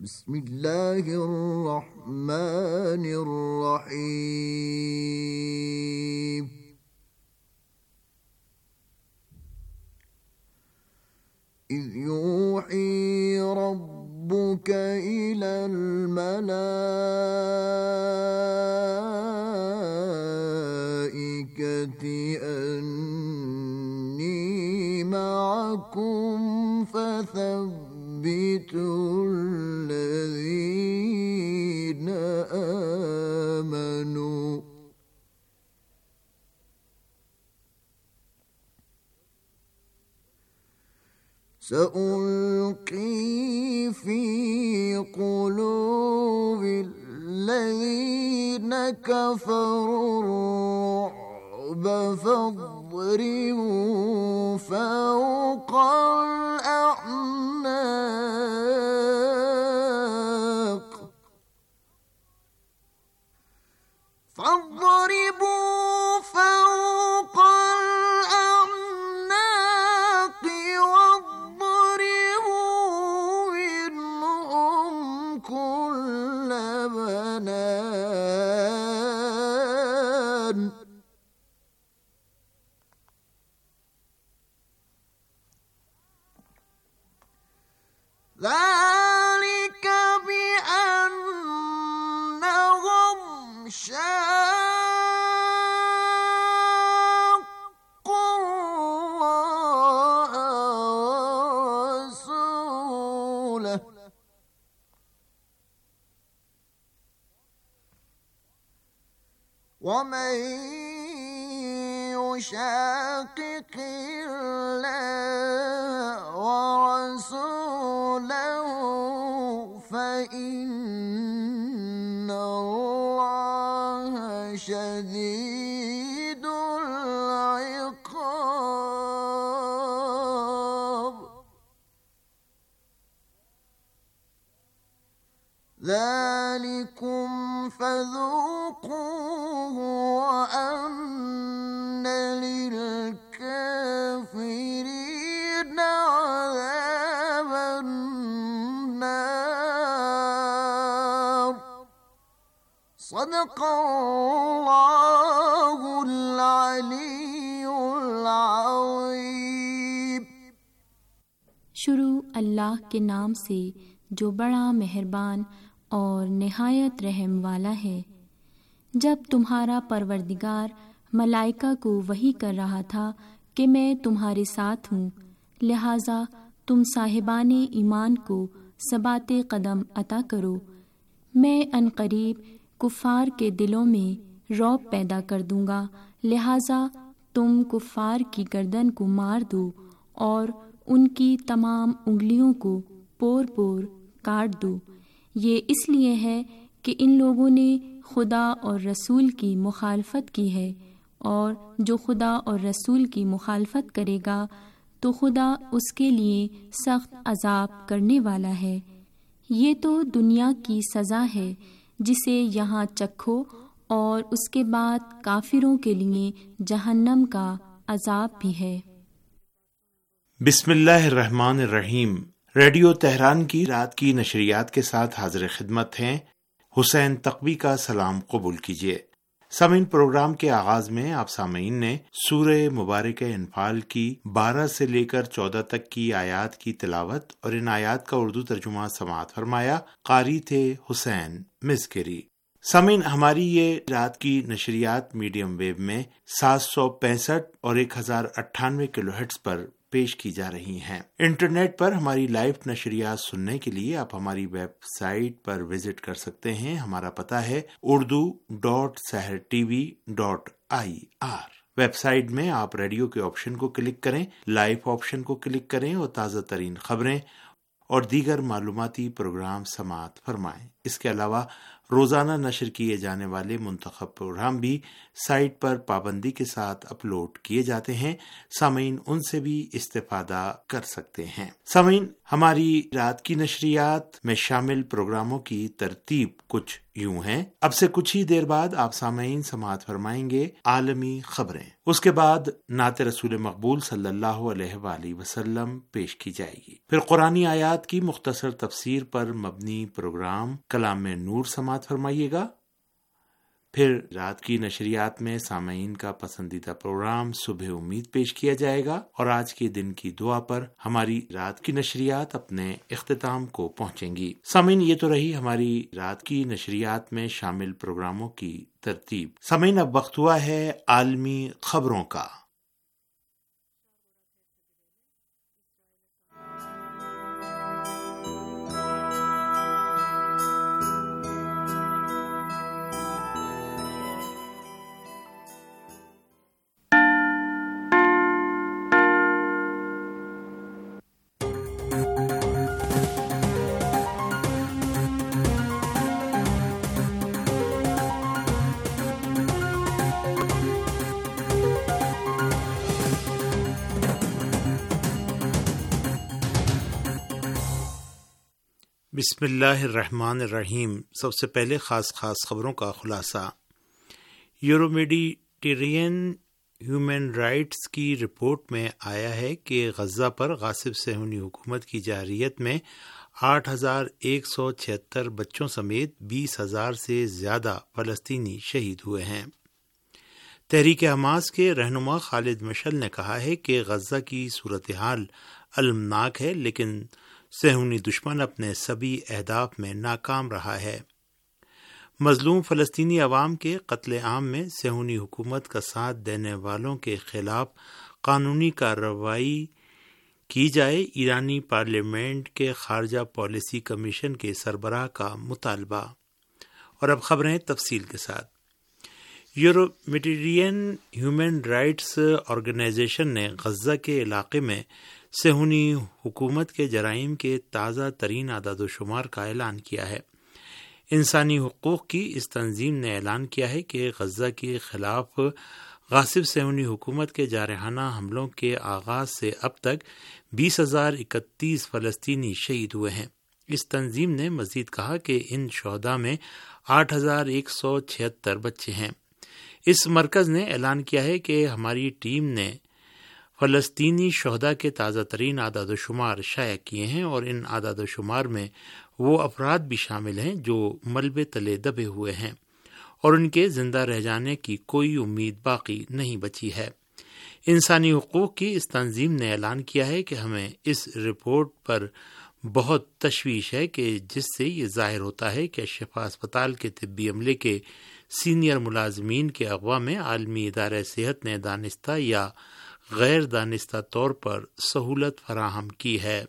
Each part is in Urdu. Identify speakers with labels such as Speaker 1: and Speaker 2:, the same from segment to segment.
Speaker 1: بسم اللہ الرحمن الرحیم اذ یوحی ربک الی الملائکۃ انی معکم فثبتوا الذین آمنوا سألقي في قلوب الذين كفروا الرعب فاضربوا فوق الأعناق فاضربوا فوق الأعناق واضربوا منهم كل بنان ذلك بأنهم شاقوا الله ورسوله ومن يشاقق الله ورسوله فإن الله شديد العقاب ذلكم فذوقوه وأن للكافرين عذاب النار صدق اللہ العلی العظیم۔
Speaker 2: شروع اللہ کے نام سے جو بڑا مہربان اور نہایت رحم والا ہے۔ جب تمہارا پروردگار ملائکہ کو وحی کر رہا تھا کہ میں تمہارے ساتھ ہوں، لہٰذا تم صاحبان ایمان کو ثبات قدم عطا کرو، میں عنقریب کفار کے دلوں میں رعب پیدا کر دوں گا، لہٰذا تم کفار کی گردن کو مار دو اور ان کی تمام انگلیوں کو پور پور کاٹ دو۔ یہ اس لیے ہے کہ ان لوگوں نے خدا اور رسول کی مخالفت کی ہے، اور جو خدا اور رسول کی مخالفت کرے گا تو خدا اس کے لیے سخت عذاب کرنے والا ہے۔ یہ تو دنیا کی سزا ہے جسے یہاں چکھو، اور اس کے بعد کافروں کے لیے جہنم کا عذاب بھی ہے۔
Speaker 3: بسم اللہ الرحمن الرحیم۔ ریڈیو تہران کی رات کی نشریات کے ساتھ حاضر خدمت ہیں حسین تقوی کا سلام قبول کیجیے۔ سامعین، پروگرام کے آغاز میں آپ سامعین نے سورہ مبارکہ انفال کی 12 سے لے کر 14 تک کی آیات کی تلاوت اور ان آیات کا اردو ترجمہ سماعت فرمایا۔ قاری تھے حسین مزکری۔ سامعین، ہماری یہ رات کی نشریات میڈیم ویو میں 765 اور 1098 کلو ہرٹز پر پیش کی جا رہی ہیں۔ انٹرنیٹ پر ہماری لائیو نشریات سننے کے لیے آپ ہماری ویب سائٹ پر وزٹ کر سکتے ہیں۔ ہمارا پتہ ہے urdu.sehrtv.ir۔ ویب سائٹ میں آپ ریڈیو کے آپشن کو کلک کریں، لائیو آپشن کو کلک کریں اور تازہ ترین خبریں اور دیگر معلوماتی پروگرام سماعت فرمائیں۔ اس کے علاوہ روزانہ نشر کیے جانے والے منتخب پروگرام بھی سائٹ پر پابندی کے ساتھ اپلوڈ کیے جاتے ہیں۔ سامعین ان سے بھی استفادہ کر سکتے ہیں۔ سامعین، ہماری رات کی نشریات میں شامل پروگراموں کی ترتیب کچھ یوں ہیں۔ اب سے کچھ ہی دیر بعد آپ سامعین سماعت فرمائیں گے عالمی خبریں، اس کے بعد نعت رسول مقبول صلی اللہ علیہ وآلہ وسلم پیش کی جائے گی، پھر قرآنی آیات کی مختصر تفسیر پر مبنی پروگرام کلام نور سماعت فرمائیے گا، پھر رات کی نشریات میں سامعین کا پسندیدہ پروگرام صبح امید پیش کیا جائے گا، اور آج کے دن کی دعا پر ہماری رات کی نشریات اپنے اختتام کو پہنچیں گی۔ سامعین، یہ تو رہی ہماری رات کی نشریات میں شامل پروگراموں کی ترتیب۔ سامعین، اب وقت ہوا ہے عالمی خبروں کا۔ بسم اللہ الرحمن الرحیم۔ سب سے پہلے خاص خبروں کا خلاصہ۔ یورو میڈیٹرین ہیومن رائٹس کی رپورٹ میں آیا ہے کہ غزہ پر غاصب صہیونی حکومت کی جارحیت میں 8,176 بچوں سمیت 20,000 سے زیادہ فلسطینی شہید ہوئے ہیں۔ تحریک حماس کے رہنما خالد مشعل نے کہا ہے کہ غزہ کی صورتحال المناک ہے، لیکن صہیونی دشمن اپنے سبھی اہداف میں ناکام رہا ہے۔ مظلوم فلسطینی عوام کے قتل عام میں صہیونی حکومت کا ساتھ دینے والوں کے خلاف قانونی کارروائی کی جائے، ایرانی پارلیمنٹ کے خارجہ پالیسی کمیشن کے سربراہ کا مطالبہ۔ اور اب خبریں تفصیل کے ساتھ۔ Euro Mediterranean human rights organisation نے غزہ کے علاقے میں صہیونی حکومت کے جرائم کے تازہ ترین اعداد و شمار کا اعلان کیا ہے۔ انسانی حقوق کی اس تنظیم نے اعلان کیا ہے کہ غزہ کے خلاف غاصب صہیونی حکومت کے جارحانہ حملوں کے آغاز سے اب تک 20,031 فلسطینی شہید ہوئے ہیں۔ اس تنظیم نے مزید کہا کہ ان شہداء میں 8,176 بچے ہیں۔ اس مرکز نے اعلان کیا ہے کہ ہماری ٹیم نے فلسطینی شہداء کے تازہ ترین اعداد و شمار شائع کیے ہیں، اور ان اعداد و شمار میں وہ افراد بھی شامل ہیں جو ملبے تلے دبے ہوئے ہیں اور ان کے زندہ رہ جانے کی کوئی امید باقی نہیں بچی ہے۔ انسانی حقوق کی اس تنظیم نے اعلان کیا ہے کہ ہمیں اس رپورٹ پر بہت تشویش ہے کہ جس سے یہ ظاہر ہوتا ہے کہ شفا اسپتال کے طبی عملے کے سینئر ملازمین کے اغوا میں عالمی ادارہ صحت نے دانستہ یا غیر دانستہ طور پر سہولت فراہم کی ہے۔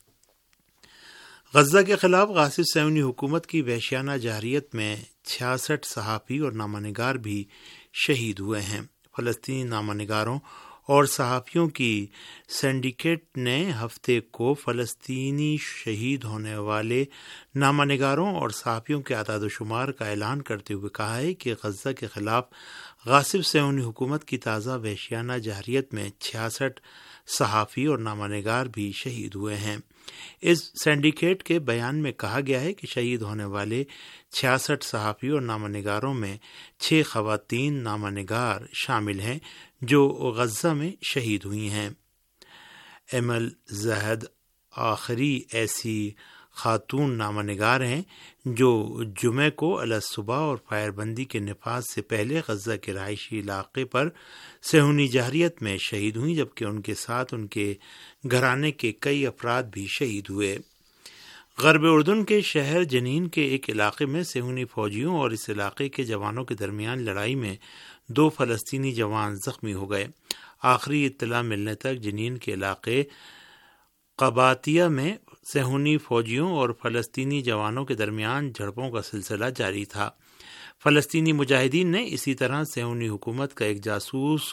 Speaker 3: غزہ کے خلاف غاصب صہیونی حکومت کی وحشیانہ جارحیت میں 66 صحافی اور نامہ نگار بھی شہید ہوئے ہیں۔ فلسطینی نامہ نگاروں اور صحافیوں کی سنڈیکیٹ نے ہفتے کو فلسطینی شہید ہونے والے نامہ نگاروں اور صحافیوں کے اعداد و شمار کا اعلان کرتے ہوئے کہا ہے کہ غزہ کے خلاف غاصب صہیونی حکومت کی تازہ وحشیانہ جارحیت میں 66 صحافی اور نامہ نگار بھی شہید ہوئے ہیں۔ اس سنڈیکیٹ کے بیان میں کہا گیا ہے کہ شہید ہونے والے 66 صحافی اور نامہ نگاروں میں 6 خواتین نامہ نگار شامل ہیں جو غزہ میں شہید ہوئی ہیں۔ ایمل زہد آخری ایسی خاتون نامہ نگار ہیں جو جمعہ کو الصبح اور فائر بندی کے نفاذ سے پہلے غزہ کے رہائشی علاقے پر صہیونی جارحیت میں شہید ہوئیں، جبکہ ان کے ساتھ ان کے گھرانے کے کئی افراد بھی شہید ہوئے۔ غرب اردن کے شہر جنین کے ایک علاقے میں صہیونی فوجیوں اور اس علاقے کے جوانوں کے درمیان لڑائی میں 2 فلسطینی جوان زخمی ہو گئے۔ آخری اطلاع ملنے تک جنین کے علاقے قباطیہ میں صہیونی فوجیوں اور فلسطینی جوانوں کے درمیان جھڑپوں کا سلسلہ جاری تھا۔ فلسطینی مجاہدین نے اسی طرح صہیونی حکومت کا ایک جاسوس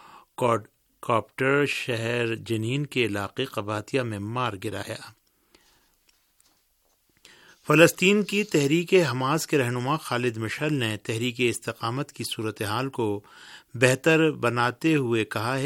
Speaker 3: کاپٹر شہر جنین کے علاقے قباطیہ میں مار گرایا۔ فلسطین کی تحریک حماس کے رہنما خالد مشعل نے تحریک استقامت کی صورتحال کو بہتر بتاتے ہوئے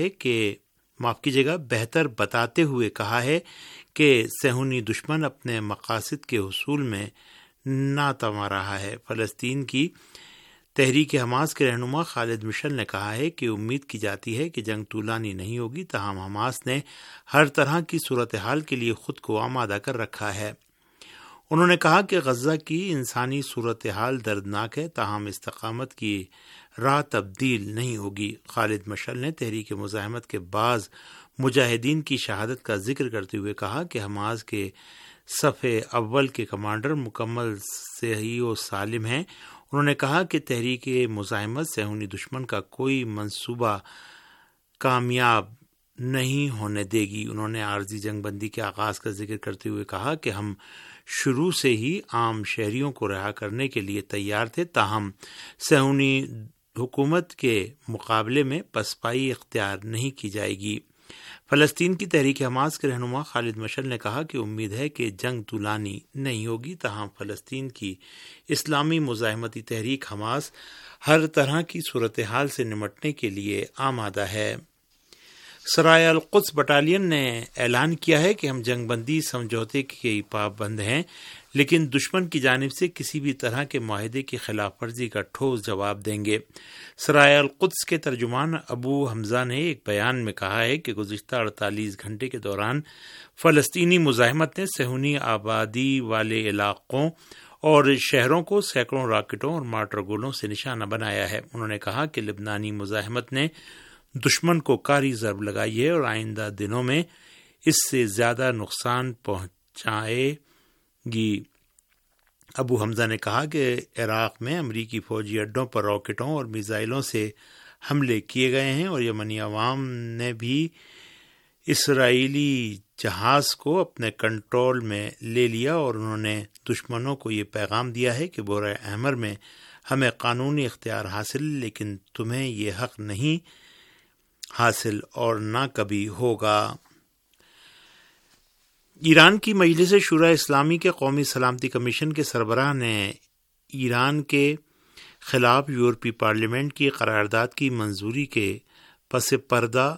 Speaker 3: کہا ہے کہ صہیونی دشمن اپنے مقاصد کے حصول میں ناتواں رہا ہے۔ فلسطین کی تحریک حماس کے رہنما خالد مشعل نے کہا ہے کہ امید کی جاتی ہے کہ جنگ طولانی نہیں ہوگی، تاہم حماس نے ہر طرح کی صورتحال کے لیے خود کو آمادہ کر رکھا ہے۔ انہوں نے کہا کہ غزہ کی انسانی صورتحال دردناک ہے، تاہم استقامت کی راہ تبدیل نہیں ہوگی۔ خالد مشعل نے تحریک مزاحمت کے بعض مجاہدین کی شہادت کا ذکر کرتے ہوئے کہا کہ حماس کے صف اول کے کمانڈر مکمل صحیح و سالم ہیں۔ انہوں نے کہا کہ تحریک مزاحمت صہیونی دشمن کا کوئی منصوبہ کامیاب نہیں ہونے دے گی۔ انہوں نے عارضی جنگ بندی کے آغاز کا ذکر کرتے ہوئے کہا کہ ہم شروع سے ہی عام شہریوں کو رہا کرنے کے لیے تیار تھے، تاہم صہیونی حکومت کے مقابلے میں پسپائی اختیار نہیں کی جائے گی۔ فلسطین کی تحریک حماس کے رہنما خالد مشعل نے کہا کہ امید ہے کہ جنگ طولانی نہیں ہوگی، تاہم فلسطین کی اسلامی مزاحمتی تحریک حماس ہر طرح کی صورتحال سے نمٹنے کے لیے آمادہ ہے۔ سرائے القدس بٹالین نے اعلان کیا ہے کہ ہم جنگ بندی سمجھوتے کے پابند ہیں، لیکن دشمن کی جانب سے کسی بھی طرح کے معاہدے کی خلاف ورزی کا ٹھوس جواب دیں گے۔ سرائے القدس کے ترجمان ابو حمزہ نے ایک بیان میں کہا ہے کہ گزشتہ 48 گھنٹے کے دوران فلسطینی مزاحمت نے صہیونی آبادی والے علاقوں اور شہروں کو سینکڑوں راکٹوں اور مارٹر گولوں سے نشانہ بنایا ہے۔ انہوں نے کہا کہ لبنانی مزاحمت نے دشمن کو کاری ضرب لگائی ہے اور آئندہ دنوں میں اس سے زیادہ نقصان پہنچائے گی۔ ابو حمزہ نے کہا کہ عراق میں امریکی فوجی اڈوں پر راکٹوں اور میزائلوں سے حملے کیے گئے ہیں اور یمنی عوام نے بھی اسرائیلی جہاز کو اپنے کنٹرول میں لے لیا اور انہوں نے دشمنوں کو یہ پیغام دیا ہے کہ بحر احمر میں ہمیں قانونی اختیار حاصل، لیکن تمہیں یہ حق نہیں حاصل اور نہ کبھی ہوگا۔ ایران کی مجلس شورائے اسلامی کے قومی سلامتی کمیشن کے سربراہ نے ایران کے خلاف یورپی پارلیمنٹ کی قرارداد کی منظوری کے پس پردہ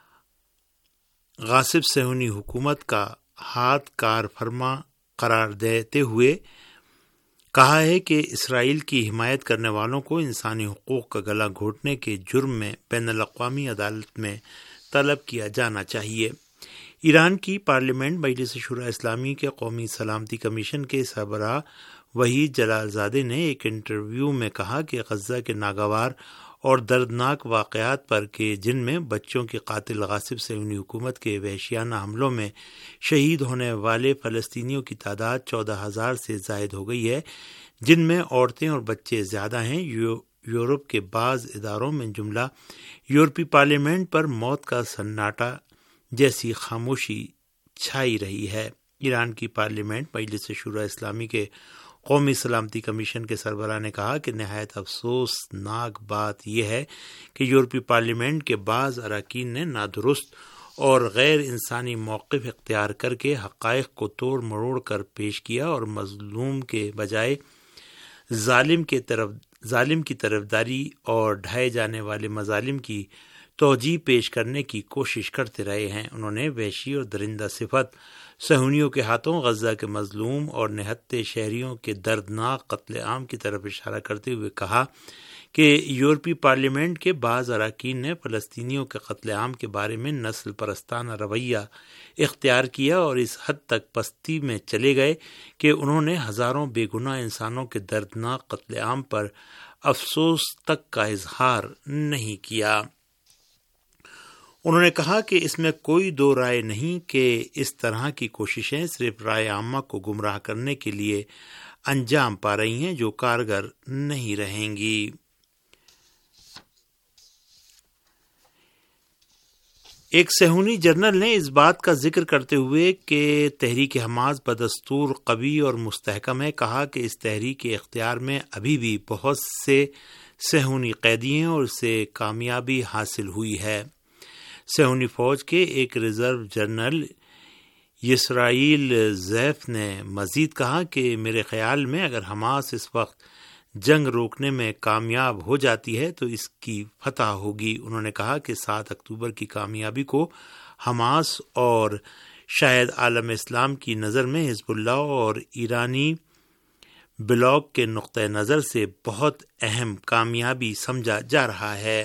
Speaker 3: غاصب صہیونی حکومت کا ہاتھ کار فرما قرار دیتے ہوئے کہا ہے کہ اسرائیل کی حمایت کرنے والوں کو انسانی حقوق کا گلا گھونٹنے کے جرم میں بین الاقوامی عدالت میں طلب کیا جانا چاہیے۔ ایران کی پارلیمنٹ مجلس شورائے اسلامی کے قومی سلامتی کمیشن کے سربراہ وحید جلال زادے نے ایک انٹرویو میں کہا کہ غزہ کے ناگوار اور دردناک واقعات پر کہ جن میں بچوں کی قاتل غاصب صہیونی حکومت کے وحشیانہ حملوں میں شہید ہونے والے فلسطینیوں کی تعداد 14,000 سے زائد ہو گئی ہے، جن میں عورتیں اور بچے زیادہ ہیں۔ یورپ کے بعض اداروں میں جملہ یورپی پارلیمنٹ پر موت کا سناٹا جیسی خاموشی چھائی رہی ہے۔ ایران کی پارلیمنٹ مجلس شورائے اسلامی کے قومی سلامتی کمیشن کے سربراہ نے کہا کہ نہایت افسوسناک بات یہ ہے کہ یورپی پارلیمنٹ کے بعض اراکین نے نادرست اور غیر انسانی موقف اختیار کر کے حقائق کو توڑ مروڑ کر پیش کیا اور مظلوم کے بجائے ظالم کی طرفداری اور ڈھائے جانے والے مظالم کی توجیہ پیش کرنے کی کوشش کرتے رہے ہیں۔ انہوں نے وحشی اور درندہ صفت صہیونیوں کے ہاتھوں غزہ کے مظلوم اور نہتے شہریوں کے دردناک قتل عام کی طرف اشارہ کرتے ہوئے کہا کہ یورپی پارلیمنٹ کے بعض اراکین نے فلسطینیوں کے قتل عام کے بارے میں نسل پرستانہ رویہ اختیار کیا اور اس حد تک پستی میں چلے گئے کہ انہوں نے ہزاروں بے گناہ انسانوں کے دردناک قتل عام پر افسوس تک کا اظہار نہیں کیا۔ انہوں نے کہا کہ اس میں کوئی دو رائے نہیں کہ اس طرح کی کوششیں صرف رائے عامہ کو گمراہ کرنے کے لیے انجام پا رہی ہیں جو کارگر نہیں رہیں گی۔ ایک صہیونی جرنل نے اس بات کا ذکر کرتے ہوئے کہ تحریک حماس بدستور قوی اور مستحکم ہے کہا کہ اس تحریک کے اختیار میں ابھی بھی بہت سے صہیونی قیدی ہیں اور اسے کامیابی حاصل ہوئی ہے۔ صہیونی فوج کے ایک ریزرو جنرل یسرائیل زیف نے مزید کہا کہ میرے خیال میں اگر حماس اس وقت جنگ روکنے میں کامیاب ہو جاتی ہے تو اس کی فتح ہوگی۔ انہوں نے کہا کہ 7 اکتوبر کی کامیابی کو حماس اور شاید عالم اسلام کی نظر میں حزب اللہ اور ایرانی بلاک کے نقطہ نظر سے بہت اہم کامیابی سمجھا جا رہا ہے۔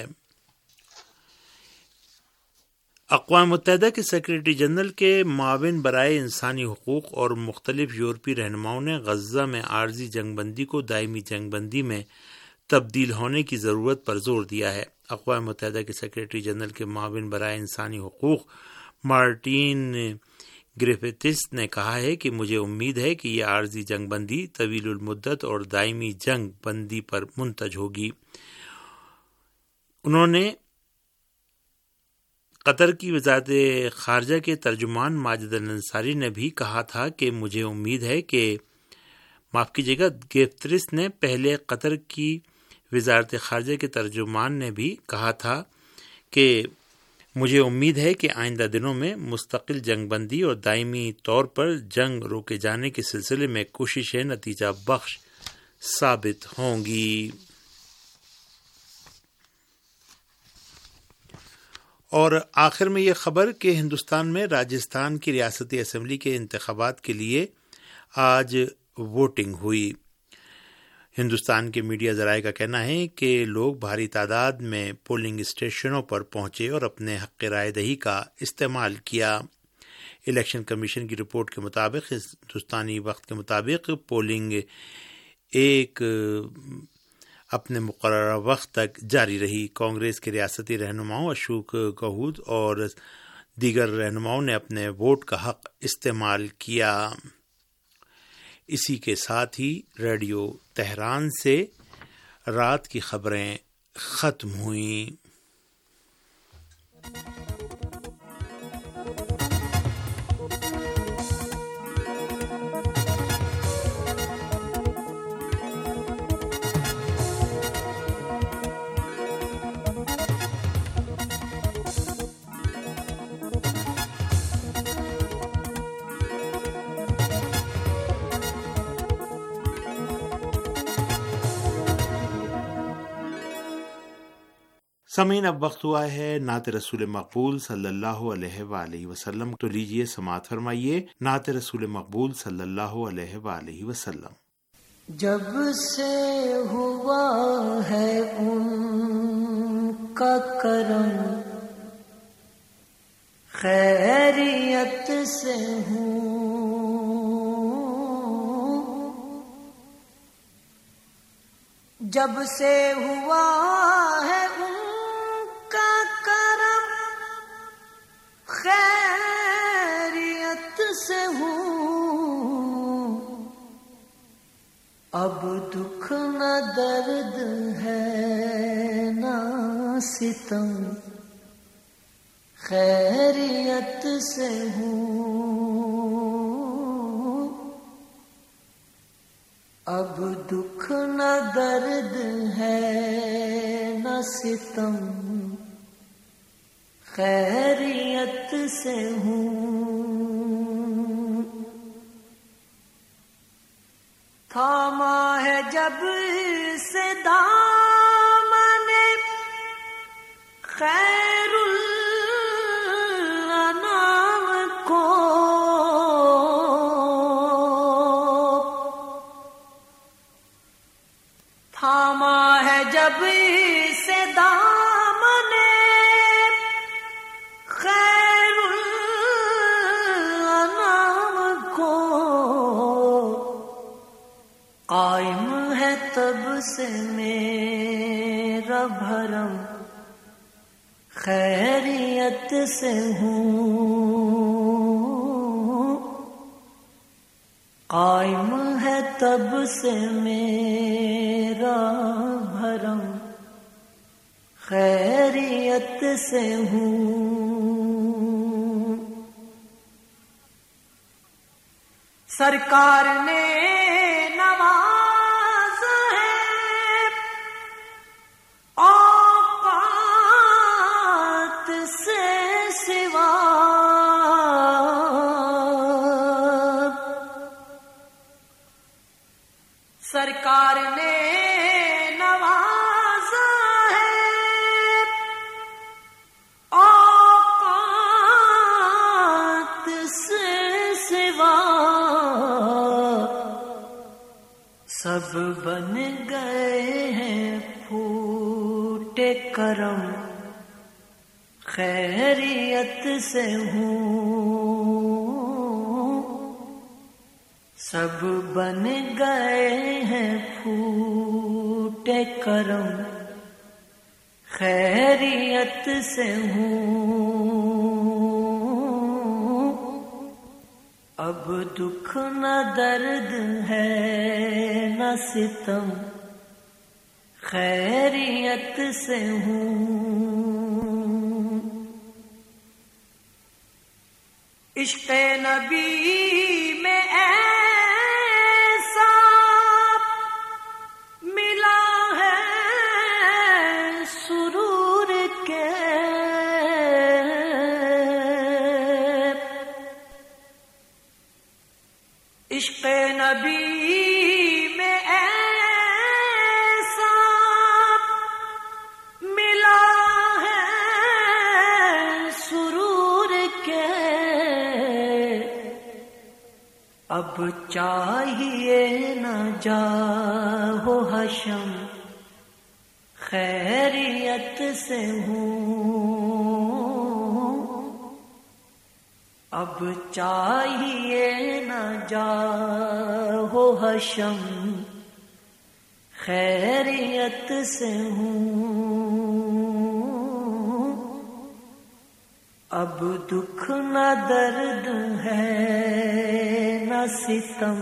Speaker 3: اقوام متحدہ کے سیکرٹری جنرل کے معاون برائے انسانی حقوق اور مختلف یورپی رہنماؤں نے غزہ میں عارضی جنگ بندی کو دائمی جنگ بندی میں تبدیل ہونے کی ضرورت پر زور دیا ہے۔ اقوام متحدہ کے سیکرٹری جنرل کے معاون برائے انسانی حقوق مارٹین گریفیتھس نے کہا ہے کہ مجھے امید ہے کہ یہ عارضی جنگ بندی طویل المدت اور دائمی جنگ بندی پر منتج ہوگی۔ انہوں نے قطر کی وزارت خارجہ کے ترجمان ماجد الانصاری نے بھی کہا تھا کہ مجھے امید ہے کہ گریفیتھس نے پہلے قطر کی وزارت خارجہ کے ترجمان نے بھی کہا تھا کہ مجھے امید ہے کہ آئندہ دنوں میں مستقل جنگ بندی اور دائمی طور پر جنگ روکے جانے کے سلسلے میں کوششیں نتیجہ بخش ثابت ہوں گی۔ اور آخر میں یہ خبر کہ ہندوستان میں راجستھان کی ریاستی اسمبلی کے انتخابات کے لیے آج ووٹنگ ہوئی۔ ہندوستان کے میڈیا ذرائع کا کہنا ہے کہ لوگ بھاری تعداد میں پولنگ اسٹیشنوں پر پہنچے اور اپنے حق رائے دہی کا استعمال کیا۔ الیکشن کمیشن کی رپورٹ کے مطابق ہندوستانی وقت کے مطابق پولنگ ایک اپنے مقررہ وقت تک جاری رہی۔ کانگریس کے ریاستی رہنماؤں اشوک گہلوت اور دیگر رہنماؤں نے اپنے ووٹ کا حق استعمال کیا۔ اسی کے ساتھ ہی ریڈیو تہران سے رات کی خبریں ختم ہوئیں۔ سامعین، اب وقت ہوا ہے نعت رسول مقبول صلی اللہ علیہ وآلہ وسلم، تو لیجئے سماعت فرمائیے نعت رسول مقبول صلی اللہ علیہ وآلہ وسلم۔
Speaker 1: جب سے ہوا ہے ان کا کرم، خیریت سے ہوں، جب سے ہوا ہے خیریت سے ہوں، اب دکھ نہ درد ہے نہ ستم، خیریت سے ہوں، اب دکھ نہ درد ہے نہ ستم، خیریت سے ہوں۔ تھاما ہے جب سے دامن خیر الانام کو، تھاما ہے جب سے دامن خیر الانام کو، قائم ہے تب سے میرا بھرم، خیریت سے ہوں، قائم ہے تب سے میرا بھرم، خیریت سے ہوں۔ سرکار نے نواز ہے اوقات سے سوا، سرکار نے نوازا ہے اوقات سے سوا، سب بن گئے ہیں پھوٹے کرم، خیریت سے ہوں، سب بن گئے ہیں پھوٹے کرم، خیریت سے ہوں، اب دکھ نہ درد ہے نہ ستم، خیریت سے ہوں، عشق نبی میں ایسا ملا ہے سرور کے، عشق نبی میں ایسا ملا ہے سرور کے، اب چاہیے نہ جاؤ حشم، خیریت سے ہوں، اب چاہیے نہ جاؤ حشم، خیریت سے ہوں، اب دکھ نہ درد ہے نہ ستم،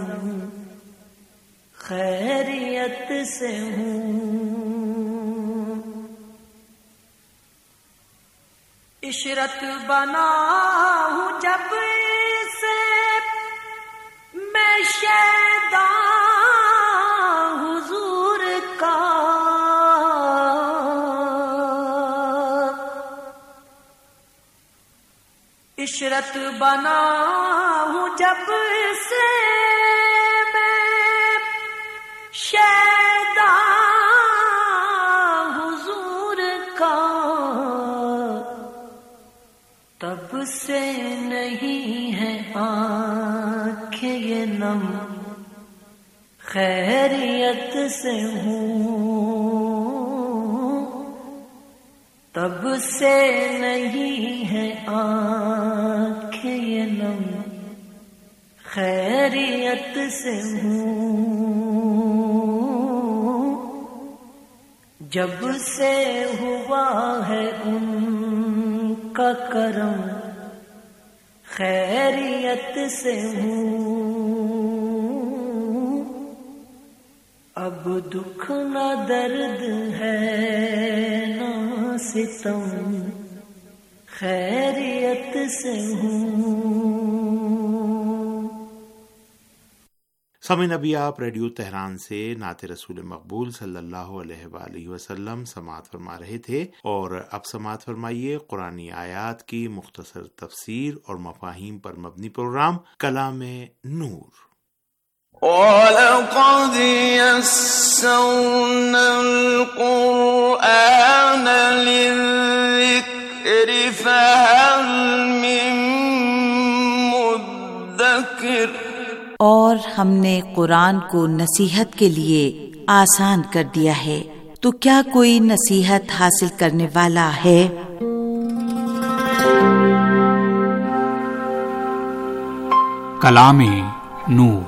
Speaker 1: خیریت سے ہوں، عشرت بنا ہوں جب سے میں شیدا حضور کا، عشرت بنا ہوں جب سے میں شیدا حضور کا، تب سے نہیں ہے آنکھیں یہ نم، خیریت سے ہوں، تب سے نہیں ہے آنکھیں یہ نم، خیریت سے ہوں، جب سے ہوا ہے ان کا کرم، خیریت سے ہوں، اب دکھ نہ درد ہے نہ ستم، خیریت سے ہوں۔
Speaker 3: سامعین ابھی آپ ریڈیو تہران سے نعت رسول مقبول صلی اللہ علیہ وآلہ وسلم سماعت فرما رہے تھے، اور اب سماعت فرمائیے قرآنی آیات کی مختصر تفسیر اور مفاہیم پر مبنی پروگرام کلام نور۔
Speaker 4: وَلَقَدْ يَسَّرْنَا الْقُرْآنَ لِلذِّكْرِ فَهَلْ مِن مُّدَّكِرٍ،
Speaker 5: اور ہم نے قرآن کو نصیحت کے لیے آسان کر دیا ہے، تو کیا کوئی نصیحت حاصل کرنے والا ہے؟
Speaker 6: کلام نور۔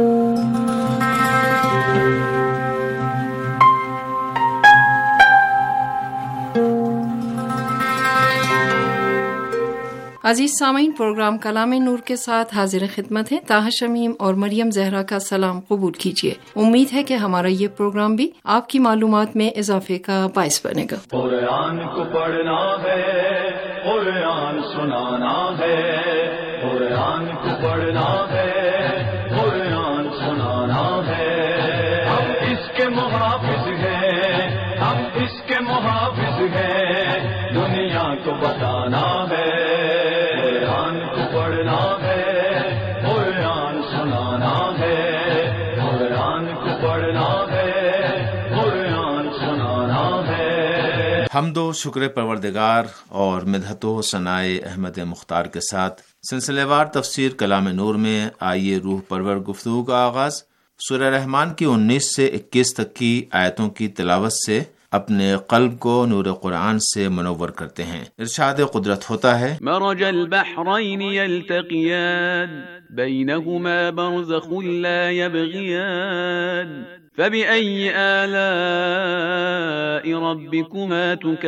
Speaker 7: عزیز سامعین، پروگرام کلام نور کے ساتھ حاضر خدمت ہے۔ طاہر شمیم اور مریم زہرا کا سلام قبول کیجیے۔ امید ہے کہ ہمارا یہ پروگرام بھی آپ کی معلومات میں اضافے کا باعث بنے گا۔
Speaker 8: قرآن کو پڑھنا ہے، قرآن سنانا ہے، قرآن کو پڑھنا ہے، قرآن سنانا ہے، ہم اس کے محافظ ہیں، ہم اس کے محافظ ہیں، دنیا کو بتانا ہے، قرآن کو پڑھنا ہے، قرآن سنانا ہے، قرآن کو پڑھنا ہے، قرآن سنانا ہے۔
Speaker 9: حمد و شکر پروردگار اور مدحت و ثنائے احمد مختار کے ساتھ سلسلہ وار تفسیر کلام نور میں آئیے روح پرور گفتگو کا آغاز سورہ رحمان کی 19 سے 21 تک کی آیتوں کی تلاوت سے اپنے قلب کو نور قرآن سے منور کرتے ہیں۔ ارشاد قدرت ہوتا ہے،
Speaker 10: مرج البحرین یلتقیان بینہما برزخ لا یبغیان فبأي آلاء ربكما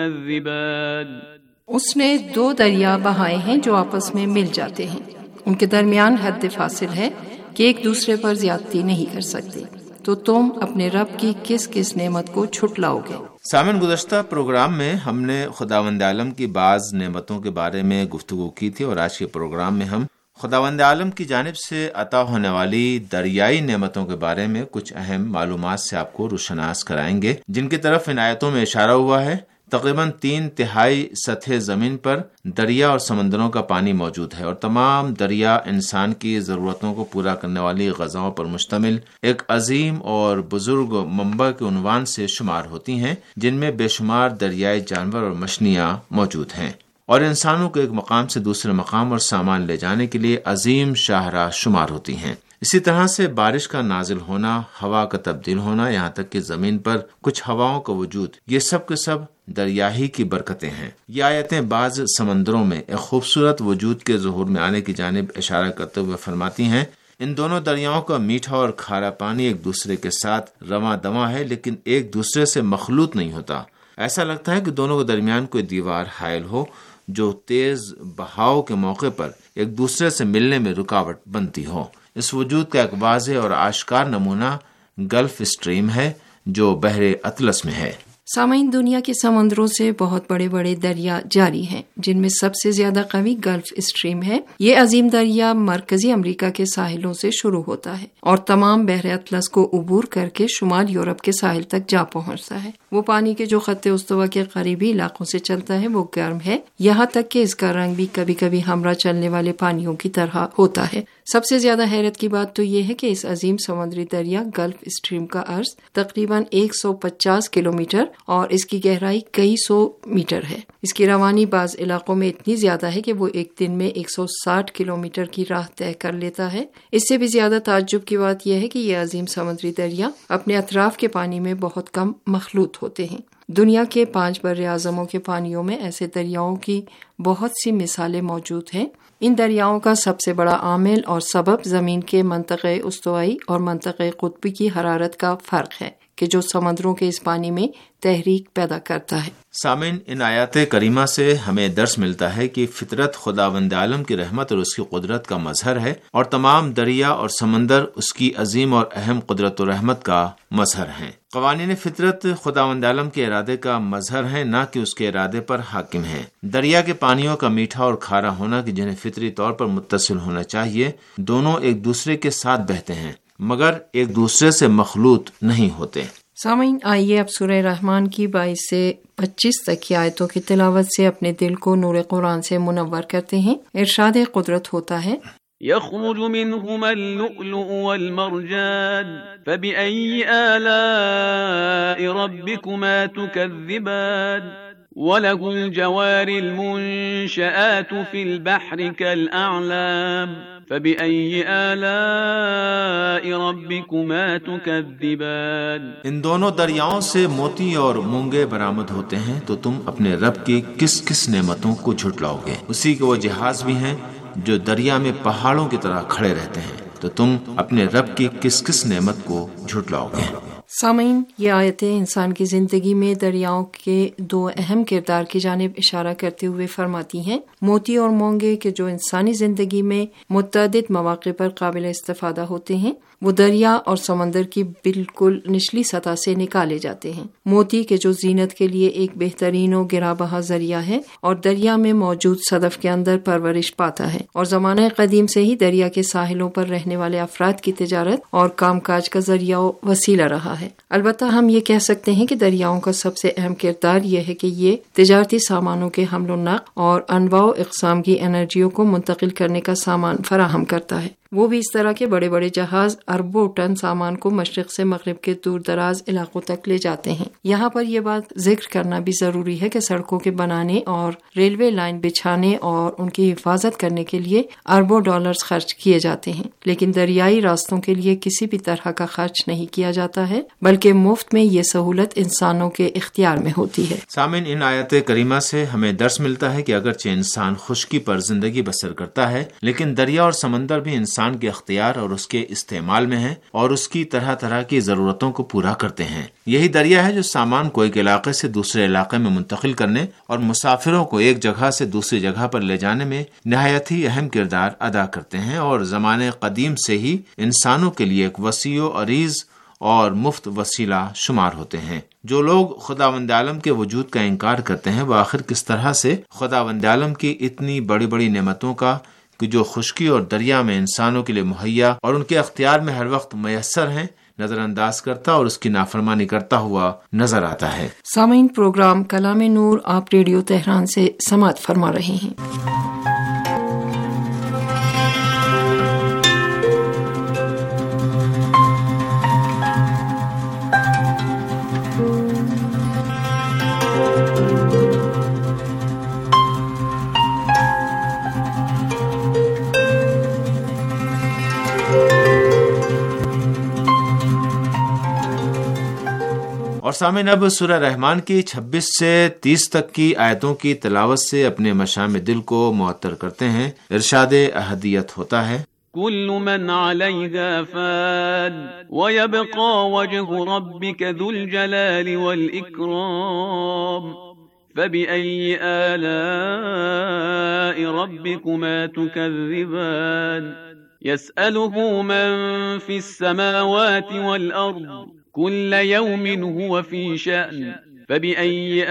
Speaker 10: تكذبان۔
Speaker 7: اس نے 2 دریا بہائے ہیں جو آپس میں مل جاتے ہیں، ان کے درمیان حد فاصل ہے کہ ایک دوسرے پر زیادتی نہیں کر سکتے، تو تم اپنے رب کی کس کس نعمت کو چھٹلاؤ گے۔
Speaker 9: سامعین، گزشتہ پروگرام میں ہم نے خداوند عالم کی بعض نعمتوں کے بارے میں گفتگو کی تھی، اور آج کے پروگرام میں ہم خداوند عالم کی جانب سے عطا ہونے والی دریائی نعمتوں کے بارے میں کچھ اہم معلومات سے آپ کو روشناس کرائیں گے، جن کی طرف ان آیتوں میں اشارہ ہوا ہے۔ تقریباً 3/3 سطح زمین پر دریا اور سمندروں کا پانی موجود ہے، اور تمام دریا انسان کی ضرورتوں کو پورا کرنے والی غذاؤں پر مشتمل ایک عظیم اور بزرگ منبع کے عنوان سے شمار ہوتی ہیں، جن میں بے شمار دریائی جانور اور مچھلیاں موجود ہیں، اور انسانوں کو ایک مقام سے دوسرے مقام اور سامان لے جانے کے لیے عظیم شاہراہ شمار ہوتی ہیں۔ اسی طرح سے بارش کا نازل ہونا، ہوا کا تبدیل ہونا، یہاں تک کہ زمین پر کچھ ہواؤں کا وجود، یہ سب کے سب دریاہی کی برکتیں ہیں۔ یہ آیتیں بعض سمندروں میں ایک خوبصورت وجود کے ظہور میں آنے کی جانب اشارہ کرتے ہوئے فرماتی ہیں، ان دونوں دریاؤں کا میٹھا اور کھارا پانی ایک دوسرے کے ساتھ رواں دواں ہے، لیکن ایک دوسرے سے مخلوط نہیں ہوتا۔ ایسا لگتا ہے کہ دونوں کے درمیان کوئی دیوار حائل ہو جو تیز بہاؤ کے موقع پر ایک دوسرے سے ملنے میں رکاوٹ بنتی ہو۔ اس وجود کا ایک واضح اور آشکار نمونہ گلف اسٹریم ہے جو بحر اطلس میں ہے۔
Speaker 7: سامعین، دنیا کے سمندروں سے بہت بڑے بڑے دریا جاری ہیں، جن میں سب سے زیادہ قوی گلف اسٹریم ہے۔ یہ عظیم دریا مرکزی امریکہ کے ساحلوں سے شروع ہوتا ہے اور تمام بحر اطلس کو عبور کر کے شمال یورپ کے ساحل تک جا پہنچتا ہے۔ وہ پانی کے جو خط استوا کے قریبی علاقوں سے چلتا ہے وہ گرم ہے، یہاں تک کہ اس کا رنگ بھی کبھی کبھی ہمراہ چلنے والے پانیوں کی طرح ہوتا ہے۔ سب سے زیادہ حیرت کی بات تو یہ ہے کہ اس عظیم سمندری دریا گلف اسٹریم کا عرض تقریباً 150 کلومیٹر اور اس کی گہرائی کئی 100 میٹر ہے۔ اس کی روانی بعض علاقوں میں اتنی زیادہ ہے کہ وہ ایک دن میں 160 کلومیٹر کی راہ طے کر لیتا ہے۔ اس سے بھی زیادہ تعجب کی بات یہ ہے کہ یہ عظیم سمندری دریا اپنے اطراف کے پانی میں بہت کم مخلوط ہوتے ہیں۔ دنیا کے 5 براعظموں کے پانیوں میں ایسے دریاؤں کی بہت سی مثالیں موجود ہیں۔ ان دریاؤں کا سب سے بڑا عامل اور سبب زمین کے منطقہ استوائی اور منطقہ قطبی کی حرارت کا فرق ہے کہ جو سمندروں کے اس پانی میں تحریک پیدا کرتا ہے۔
Speaker 9: سامعین، ان آیات کریمہ سے ہمیں درس ملتا ہے کہ فطرت خداوند عالم کی رحمت اور اس کی قدرت کا مظہر ہے، اور تمام دریا اور سمندر اس کی عظیم اور اہم قدرت و رحمت کا مظہر ہیں۔ قوانین فطرت خداوند عالم کے ارادے کا مظہر ہیں، نہ کہ اس کے ارادے پر حاکم ہیں۔ دریا کے پانیوں کا میٹھا اور کھارا ہونا کہ جنہیں فطری طور پر متصل ہونا چاہیے، دونوں ایک دوسرے کے ساتھ بہتے ہیں مگر ایک دوسرے سے مخلوط نہیں ہوتے۔
Speaker 7: سامعین، آئیے اب سورہ رحمان کی 22 سے 25 تک کی آیتوں کی تلاوت سے اپنے دل کو نور قرآن سے منور کرتے ہیں۔ ارشاد قدرت ہوتا ہے،
Speaker 10: يخرج منهما اللؤلؤ والمرجان فبأي آلاء ربكما تكذبان وله الجوار المنشآت في البحر كالأعلام فبأي آلاء ربكما تكذبان۔
Speaker 9: ان دونوں دریاؤں سے موتی اور مونگے برآمد ہوتے ہیں، تو تم اپنے رب کی کس کس نعمتوں کو جھٹلاؤ گے؟ اسی کے وہ جہاز بھی ہیں جو دریا میں پہاڑوں کی طرح کھڑے رہتے ہیں، تو تم اپنے رب کی کس کس نعمت کو جھٹلاؤ گے؟
Speaker 7: سامعین، یہ آیتیں انسان کی زندگی میں دریاؤں کے 2 اہم کردار کی جانب اشارہ کرتے ہوئے فرماتی ہیں۔ موتی اور مونگے کے جو انسانی زندگی میں متعدد مواقع پر قابل استفادہ ہوتے ہیں، وہ دریا اور سمندر کی بالکل نچلی سطح سے نکالے جاتے ہیں۔ موتی کے جو زینت کے لیے ایک بہترین و گرا بہا ذریعہ ہے اور دریا میں موجود صدف کے اندر پرورش پاتا ہے، اور زمانہ قدیم سے ہی دریا کے ساحلوں پر رہنے والے افراد کی تجارت اور کام کاج کا ذریعہ و وسیلہ رہا ہے۔ البتہ ہم یہ کہہ سکتے ہیں کہ دریاؤں کا سب سے اہم کردار یہ ہے کہ یہ تجارتی سامانوں کے حمل و نقل اور انواع و اقسام کی انرجیوں کو منتقل کرنے کا سامان فراہم کرتا ہے۔ وہ بھی اس طرح کے بڑے بڑے جہاز اربوں ٹن سامان کو مشرق سے مغرب کے دور دراز علاقوں تک لے جاتے ہیں۔ یہاں پر یہ بات ذکر کرنا بھی ضروری ہے کہ سڑکوں کے بنانے اور ریلوے لائن بچھانے اور ان کی حفاظت کرنے کے لیے اربوں ڈالرز خرچ کیے جاتے ہیں، لیکن دریائی راستوں کے لیے کسی بھی طرح کا خرچ نہیں کیا جاتا ہے، بلکہ مفت میں یہ سہولت انسانوں کے اختیار میں ہوتی ہے۔
Speaker 9: سامعین، ان آیات کریمہ سے ہمیں درس ملتا ہے کہ اگرچہ انسان خشکی پر زندگی بسر کرتا ہے، لیکن دریا اور سمندر بھی انسان کے اختیار اور اس کے استعمال میں ہیں اور اس کی طرح طرح کی ضرورتوں کو پورا کرتے ہیں۔ یہی دریا ہے جو سامان کو ایک علاقے سے دوسرے علاقے میں منتقل کرنے اور مسافروں کو ایک جگہ سے دوسری جگہ پر لے جانے میں نہایت ہی اہم کردار ادا کرتے ہیں، اور زمانے قدیم سے ہی انسانوں کے لیے ایک وسیع و عریض اور مفت وسیلہ شمار ہوتے ہیں۔ جو لوگ خداوند عالم کے وجود کا انکار کرتے ہیں وہ آخر کس طرح سے خداوند عالم کی اتنی بڑی بڑی نعمتوں کا کہ جو خشکی اور دریا میں انسانوں کے لیے مہیا اور ان کے اختیار میں ہر وقت میسر ہیں نظر انداز کرتا اور اس کی نافرمانی کرتا ہوا نظر آتا ہے۔
Speaker 7: سامعین، پروگرام کلام نور آپ ریڈیو تہران سے سماعت فرما رہے ہیں۔
Speaker 9: اور سامعین، اب سورہ رحمان کی 26 سے 30 تک کی آیتوں کی تلاوت سے اپنے مشام دل کو معطر کرتے ہیں۔ ارشاد احدیت ہوتا ہے:
Speaker 10: كل من عليها فان ويبقى وجه ربك ذو الجلال والإكرام فبأي آلاء ربكما تكذبان يسأله من في السماوات والأرض كل يوم هو في شأن فبأي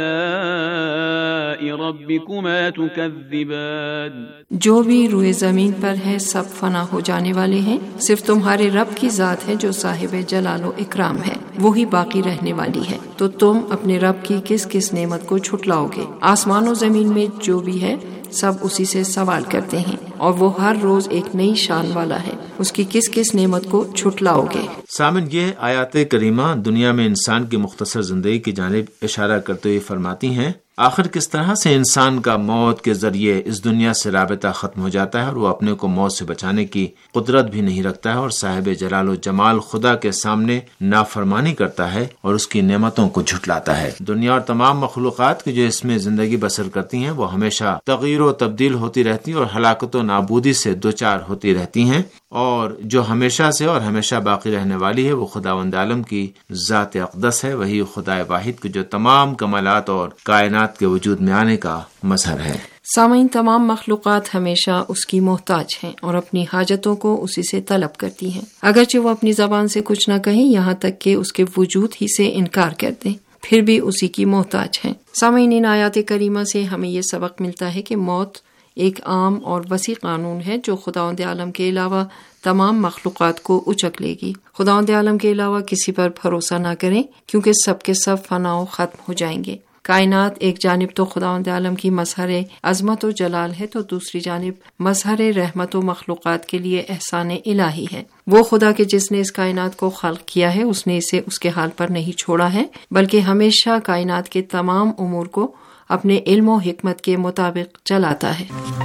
Speaker 10: آلاء ربكما تكذبان
Speaker 7: جو بھی روئے زمین پر ہے سب فنا ہو جانے والے ہیں، صرف تمہارے رب کی ذات ہے جو صاحب جلال و اکرام ہے، وہی باقی رہنے والی ہے، تو تم اپنے رب کی کس کس نعمت کو چھٹلاؤ گے؟ آسمان و زمین میں جو بھی ہے سب اسی سے سوال کرتے ہیں، اور وہ ہر روز ایک نئی شان والا ہے، اس کی کس کس نعمت کو چھٹلاؤ گے؟
Speaker 9: سامن، یہ آیات کریمہ دنیا میں انسان کی مختصر زندگی کی جانب اشارہ کرتے ہوئے فرماتی ہیں آخر کس طرح سے انسان کا موت کے ذریعے اس دنیا سے رابطہ ختم ہو جاتا ہے اور وہ اپنے کو موت سے بچانے کی قدرت بھی نہیں رکھتا ہے، اور صاحب جلال و جمال خدا کے سامنے نافرمانی کرتا ہے اور اس کی نعمتوں کو جھٹلاتا ہے۔ دنیا اور تمام مخلوقات کی جو اس میں زندگی بسر کرتی ہیں وہ ہمیشہ تغیر و تبدیل ہوتی رہتی اور ہلاکت و نابودی سے دوچار ہوتی رہتی ہیں، اور جو ہمیشہ سے اور ہمیشہ باقی رہنے والی ہے وہ خداوند عالم کی ذات اقدس ہے، وہی خدا واحد کی جو تمام کمالات اور کائنات کے وجود میں آنے کا مظہر ہے۔
Speaker 7: سامعین، تمام مخلوقات ہمیشہ اس کی محتاج ہیں اور اپنی حاجتوں کو اسی سے طلب کرتی ہیں، اگرچہ وہ اپنی زبان سے کچھ نہ کہیں، یہاں تک کہ اس کے وجود ہی سے انکار کر دیں، پھر بھی اسی کی محتاج ہیں۔ سامعین، ان آیات کریمہ سے ہمیں یہ سبق ملتا ہے کہ موت ایک عام اور وسیع قانون ہے جو خداوند عالم کے علاوہ تمام مخلوقات کو اچک لے گی۔ خداوند عالم کے علاوہ کسی پر بھروسہ نہ کریں کیونکہ سب کے سب فنا و ختم ہو جائیں گے۔ کائنات ایک جانب تو خداوند عالم کی مظہر عظمت و جلال ہے، تو دوسری جانب مظہر رحمت و مخلوقات کے لیے احسان الہی ہے۔ وہ خدا کہ جس نے اس کائنات کو خلق کیا ہے اس نے اسے اس کے حال پر نہیں چھوڑا ہے، بلکہ ہمیشہ کائنات کے تمام امور کو اپنے علم و حکمت کے مطابق چلاتا ہے۔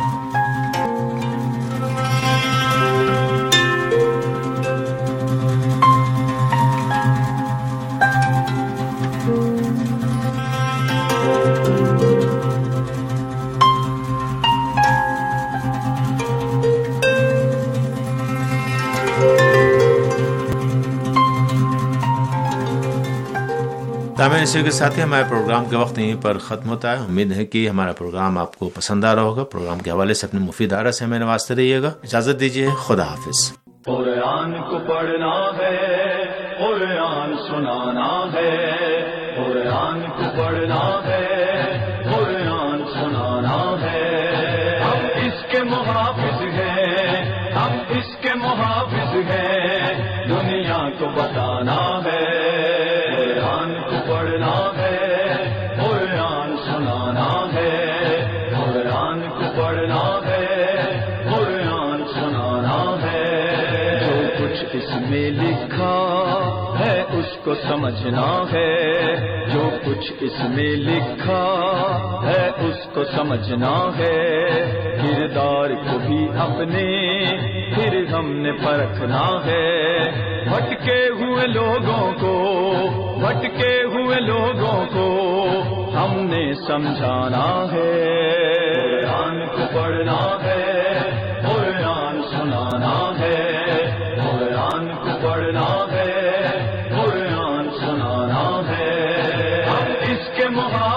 Speaker 9: تمام اسی کے ساتھ ہی ہمارے پروگرام کے وقت یہیں پر ختم ہوتا ہے۔ امید ہے کہ ہمارا پروگرام آپ کو پسند آ رہا ہوگا۔ پروگرام کے حوالے سے اپنے مفید آراء سے ہمیں نوازتے رہیے گا۔ اجازت دیجیے، خدا حافظ۔
Speaker 8: قرآن کو پڑھنا ہے، قرآن سنانا ہے، قرآن کو پڑھنا ہے، قرآن سنانا ہے۔ ہم اس کے محافظ ہیں، ہم اس کے محافظ ہیں، دنیا کو بتانا ہے۔ قرآن کو پڑھنا ہے، قرآن سنانا ہے، قرآن کو پڑھنا ہے، قرآن سنانا ہے۔ کو سمجھنا ہے، جو کچھ اس میں لکھا ہے اس کو سمجھنا ہے، کردار کو بھی اپنے پھر ہم نے پرکھنا ہے، بھٹکے ہوئے لوگوں کو ہم نے سمجھانا ہے، قرآن کو پڑھنا ہے، قرآن سنانا ہے، قرآن کو پڑھنا ہے، قرآن سنانا ہے، ہم اس کے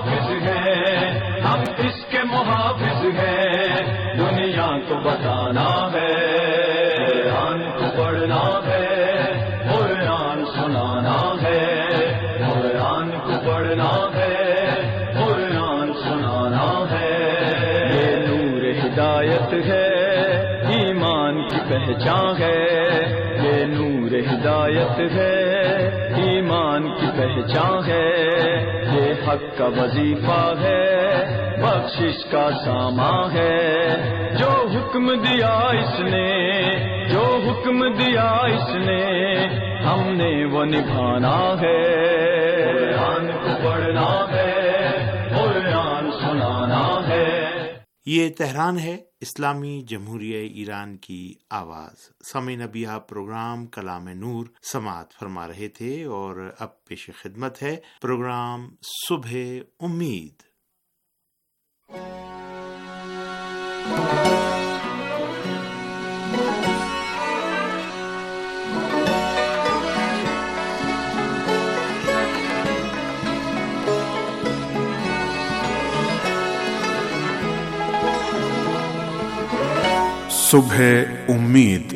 Speaker 8: محافظ ہیں، دنیا کو بتانا ہے، قرآن کو پڑھنا ہے، قرآن سنانا ہے، قرآن کو پڑھنا ہے، قرآن سنانا ہے، یہ نور ہدایت ہے، ایمان کی پہچان ہے، یہ نور ہدایت ہے، ایمان کی پہچان ہے، یہ حق کا وظیفہ ہے، بخشش کا سامان ہے، جو حکم دیا اس نے ہم نے وہ نبھانا ہے، قرآن کو پڑھنا ہے، قرآن سنانا ہے۔
Speaker 3: یہ تہران ہے، اسلامی جمہوریہ ایران کی آواز۔ سامعین ابھی آپ پروگرام کلام نور سماعت فرما رہے تھے، اور اب پیش خدمت ہے پروگرام صبح امید۔
Speaker 11: صبح امید۔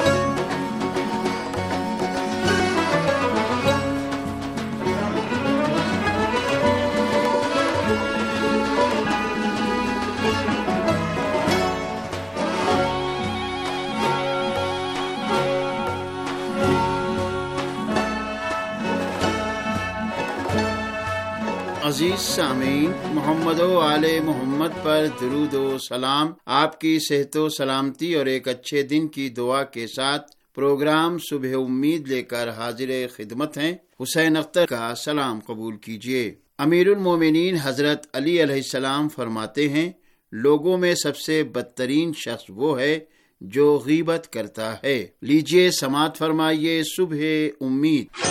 Speaker 12: عزیز سامعین، محمد و آل محمد پر درود و سلام، آپ کی صحت و سلامتی اور ایک اچھے دن کی دعا کے ساتھ پروگرام صبح امید لے کر حاضر خدمت ہیں۔ حسین اختر کا سلام قبول کیجیے۔ امیر المومنین حضرت علی علیہ السلام فرماتے ہیں، لوگوں میں سب سے بدترین شخص وہ ہے جو غیبت کرتا ہے۔ لیجیے سماعت فرمائیے صبح امید۔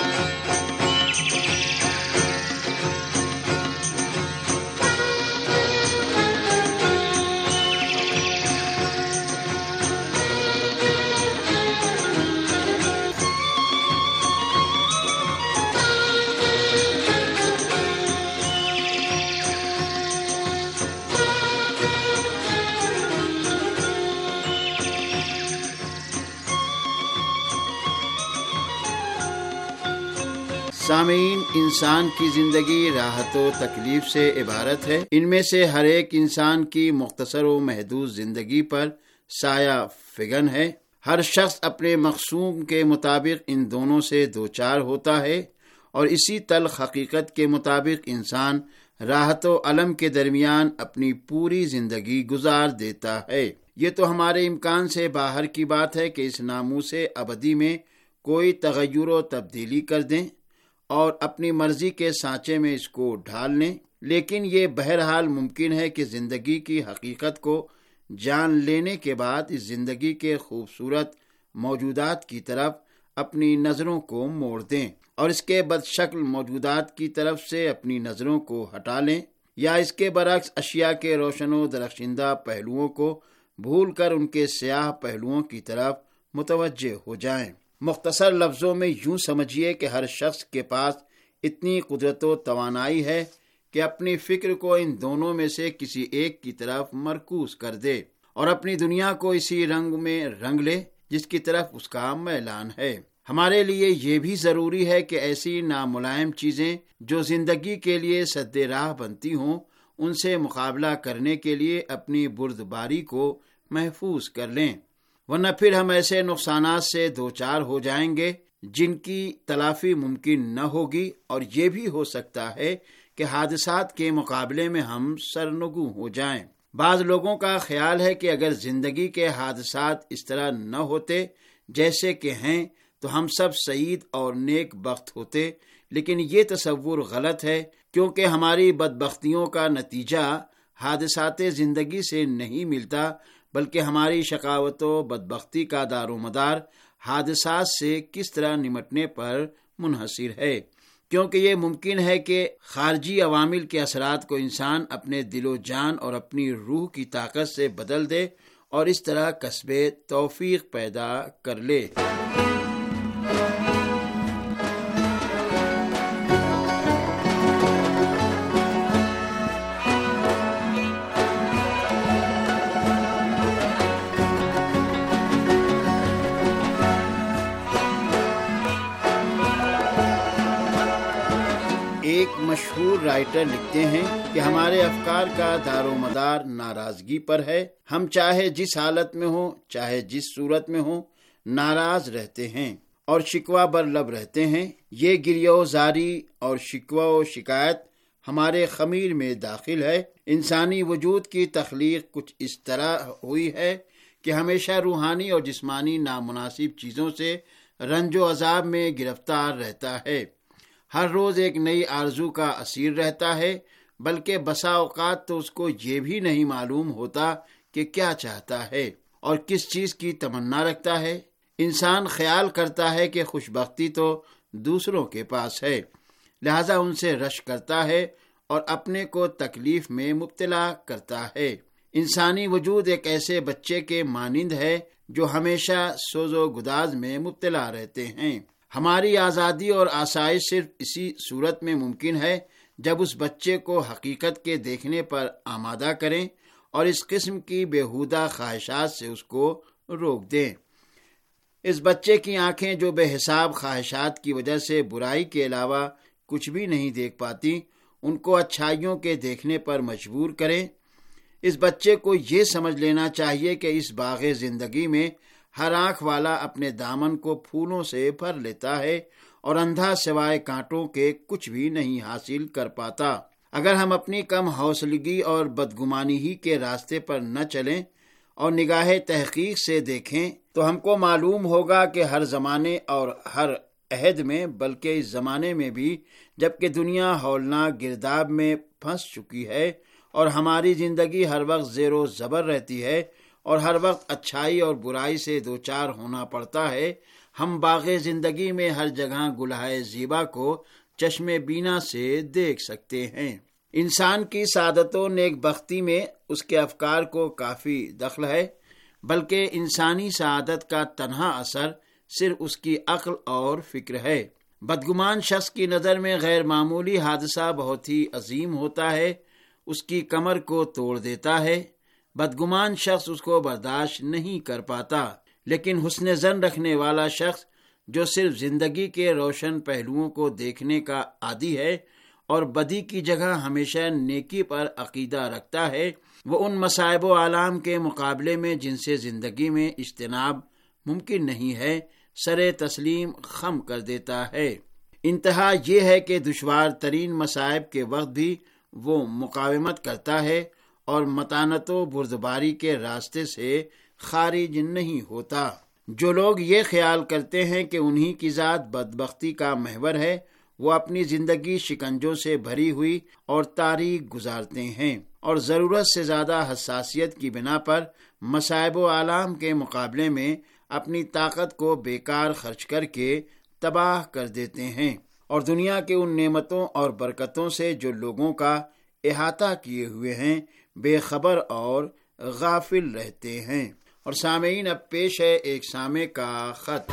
Speaker 12: سامعین، انسان کی زندگی راحت و تکلیف سے عبارت ہے۔ ان میں سے ہر ایک انسان کی مختصر و محدود زندگی پر سایہ فگن ہے۔ ہر شخص اپنے مقصود کے مطابق ان دونوں سے دوچار ہوتا ہے، اور اسی تلخ حقیقت کے مطابق انسان راحت و الم کے درمیان اپنی پوری زندگی گزار دیتا ہے۔ یہ تو ہمارے امکان سے باہر کی بات ہے کہ اس ناموس ابدی میں کوئی تغیر و تبدیلی کر دیں اور اپنی مرضی کے سانچے میں اس کو ڈھال لیں، لیکن یہ بہرحال ممکن ہے کہ زندگی کی حقیقت کو جان لینے کے بعد اس زندگی کے خوبصورت موجودات کی طرف اپنی نظروں کو موڑ دیں، اور اس کے بد شکل موجودات کی طرف سے اپنی نظروں کو ہٹا لیں، یا اس کے برعکس اشیاء کے روشن و درخشندہ پہلوؤں کو بھول کر ان کے سیاہ پہلوؤں کی طرف متوجہ ہو جائیں۔ مختصر لفظوں میں یوں سمجھیے کہ ہر شخص کے پاس اتنی قدرت و توانائی ہے کہ اپنی فکر کو ان دونوں میں سے کسی ایک کی طرف مرکوز کر دے اور اپنی دنیا کو اسی رنگ میں رنگ لے جس کی طرف اس کا میلان ہے۔ ہمارے لیے یہ بھی ضروری ہے کہ ایسی ناملائم چیزیں جو زندگی کے لیے سد راہ بنتی ہوں، ان سے مقابلہ کرنے کے لیے اپنی بردباری کو محفوظ کر لیں، ورنہ پھر ہم ایسے نقصانات سے دوچار ہو جائیں گے جن کی تلافی ممکن نہ ہوگی، اور یہ بھی ہو سکتا ہے کہ حادثات کے مقابلے میں ہم سرنگوں ہو جائیں۔ بعض لوگوں کا خیال ہے کہ اگر زندگی کے حادثات اس طرح نہ ہوتے جیسے کہ ہیں تو ہم سب سعید اور نیک بخت ہوتے، لیکن یہ تصور غلط ہے، کیونکہ ہماری بدبختیوں کا نتیجہ حادثات زندگی سے نہیں ملتا، بلکہ ہماری شقاوت و بدبختی کا دار و مدار حادثات سے کس طرح نمٹنے پر منحصر ہے، کیونکہ یہ ممکن ہے کہ خارجی عوامل کے اثرات کو انسان اپنے دل و جان اور اپنی روح کی طاقت سے بدل دے اور اس طرح کسب توفیق پیدا کر لے۔ ایک مشہور رائٹر لکھتے ہیں کہ ہمارے افکار کا دار و مدار ناراضگی پر ہے۔ ہم چاہے جس حالت میں ہوں، چاہے جس صورت میں ہوں، ناراض رہتے ہیں اور شکوہ بر لب رہتے ہیں۔ یہ گریہ و زاری اور شکوہ و شکایت ہمارے خمیر میں داخل ہے۔ انسانی وجود کی تخلیق کچھ اس طرح ہوئی ہے کہ ہمیشہ روحانی اور جسمانی نامناسب چیزوں سے رنج و عذاب میں گرفتار رہتا ہے، ہر روز ایک نئی آرزو کا اسیر رہتا ہے، بلکہ بسا اوقات تو اس کو یہ بھی نہیں معلوم ہوتا کہ کیا چاہتا ہے اور کس چیز کی تمنا رکھتا ہے۔ انسان خیال کرتا ہے کہ خوشبختی تو دوسروں کے پاس ہے، لہذا ان سے رشک کرتا ہے اور اپنے کو تکلیف میں مبتلا کرتا ہے۔ انسانی وجود ایک ایسے بچے کے مانند ہے جو ہمیشہ سوز و گداز میں مبتلا رہتے ہیں۔ ہماری آزادی اور آسائش صرف اسی صورت میں ممکن ہے جب اس بچے کو حقیقت کے دیکھنے پر آمادہ کریں اور اس قسم کی بیہودہ خواہشات سے اس کو روک دیں۔ اس بچے کی آنکھیں جو بے حساب خواہشات کی وجہ سے برائی کے علاوہ کچھ بھی نہیں دیکھ پاتی، ان کو اچھائیوں کے دیکھنے پر مجبور کریں۔ اس بچے کو یہ سمجھ لینا چاہیے کہ اس باغ زندگی میں ہر آنکھ والا اپنے دامن کو پھولوں سے بھر لیتا ہے اور اندھا سوائے کانٹوں کے کچھ بھی نہیں حاصل کر پاتا۔ اگر ہم اپنی کم حوصلگی اور بدگمانی ہی کے راستے پر نہ چلیں اور نگاہ تحقیق سے دیکھیں تو ہم کو معلوم ہوگا کہ ہر زمانے اور ہر عہد میں، بلکہ اس زمانے میں بھی جبکہ دنیا ہولناک گرداب میں پھنس چکی ہے اور ہماری زندگی ہر وقت زیر و زبر رہتی ہے اور ہر وقت اچھائی اور برائی سے دوچار ہونا پڑتا ہے، ہم باغ زندگی میں ہر جگہ گلہائے زیبا کو چشم بینا سے دیکھ سکتے ہیں۔ انسان کی سعادت و نیک بختی میں اس کے افکار کو کافی دخل ہے، بلکہ انسانی سعادت کا تنہا اثر صرف اس کی عقل اور فکر ہے۔ بدگمان شخص کی نظر میں غیر معمولی حادثہ بہت ہی عظیم ہوتا ہے، اس کی کمر کو توڑ دیتا ہے۔ بدگمان شخص اس کو برداشت نہیں کر پاتا، لیکن حسن ظن رکھنے والا شخص جو صرف زندگی کے روشن پہلوؤں کو دیکھنے کا عادی ہے اور بدی کی جگہ ہمیشہ نیکی پر عقیدہ رکھتا ہے، وہ ان مصائب و آلام کے مقابلے میں جن سے زندگی میں اجتناب ممکن نہیں ہے، سر تسلیم خم کر دیتا ہے۔ انتہا یہ ہے کہ دشوار ترین مصائب کے وقت بھی وہ مقاومت کرتا ہے اور متانت و بردباری کے راستے سے خارج نہیں ہوتا۔ جو لوگ یہ خیال کرتے ہیں کہ انہی کی ذات بدبختی کا محور ہے، وہ اپنی زندگی شکنجوں سے بھری ہوئی اور تاریک گزارتے ہیں اور ضرورت سے زیادہ حساسیت کی بنا پر مصائب و آلام کے مقابلے میں اپنی طاقت کو بیکار خرچ کر کے تباہ کر دیتے ہیں اور دنیا کے ان نعمتوں اور برکتوں سے جو لوگوں کا احاطہ کیے ہوئے ہیں بے خبر اور غافل رہتے ہیں۔ اور سامعین، اب پیش ہے ایک سامع کا خط۔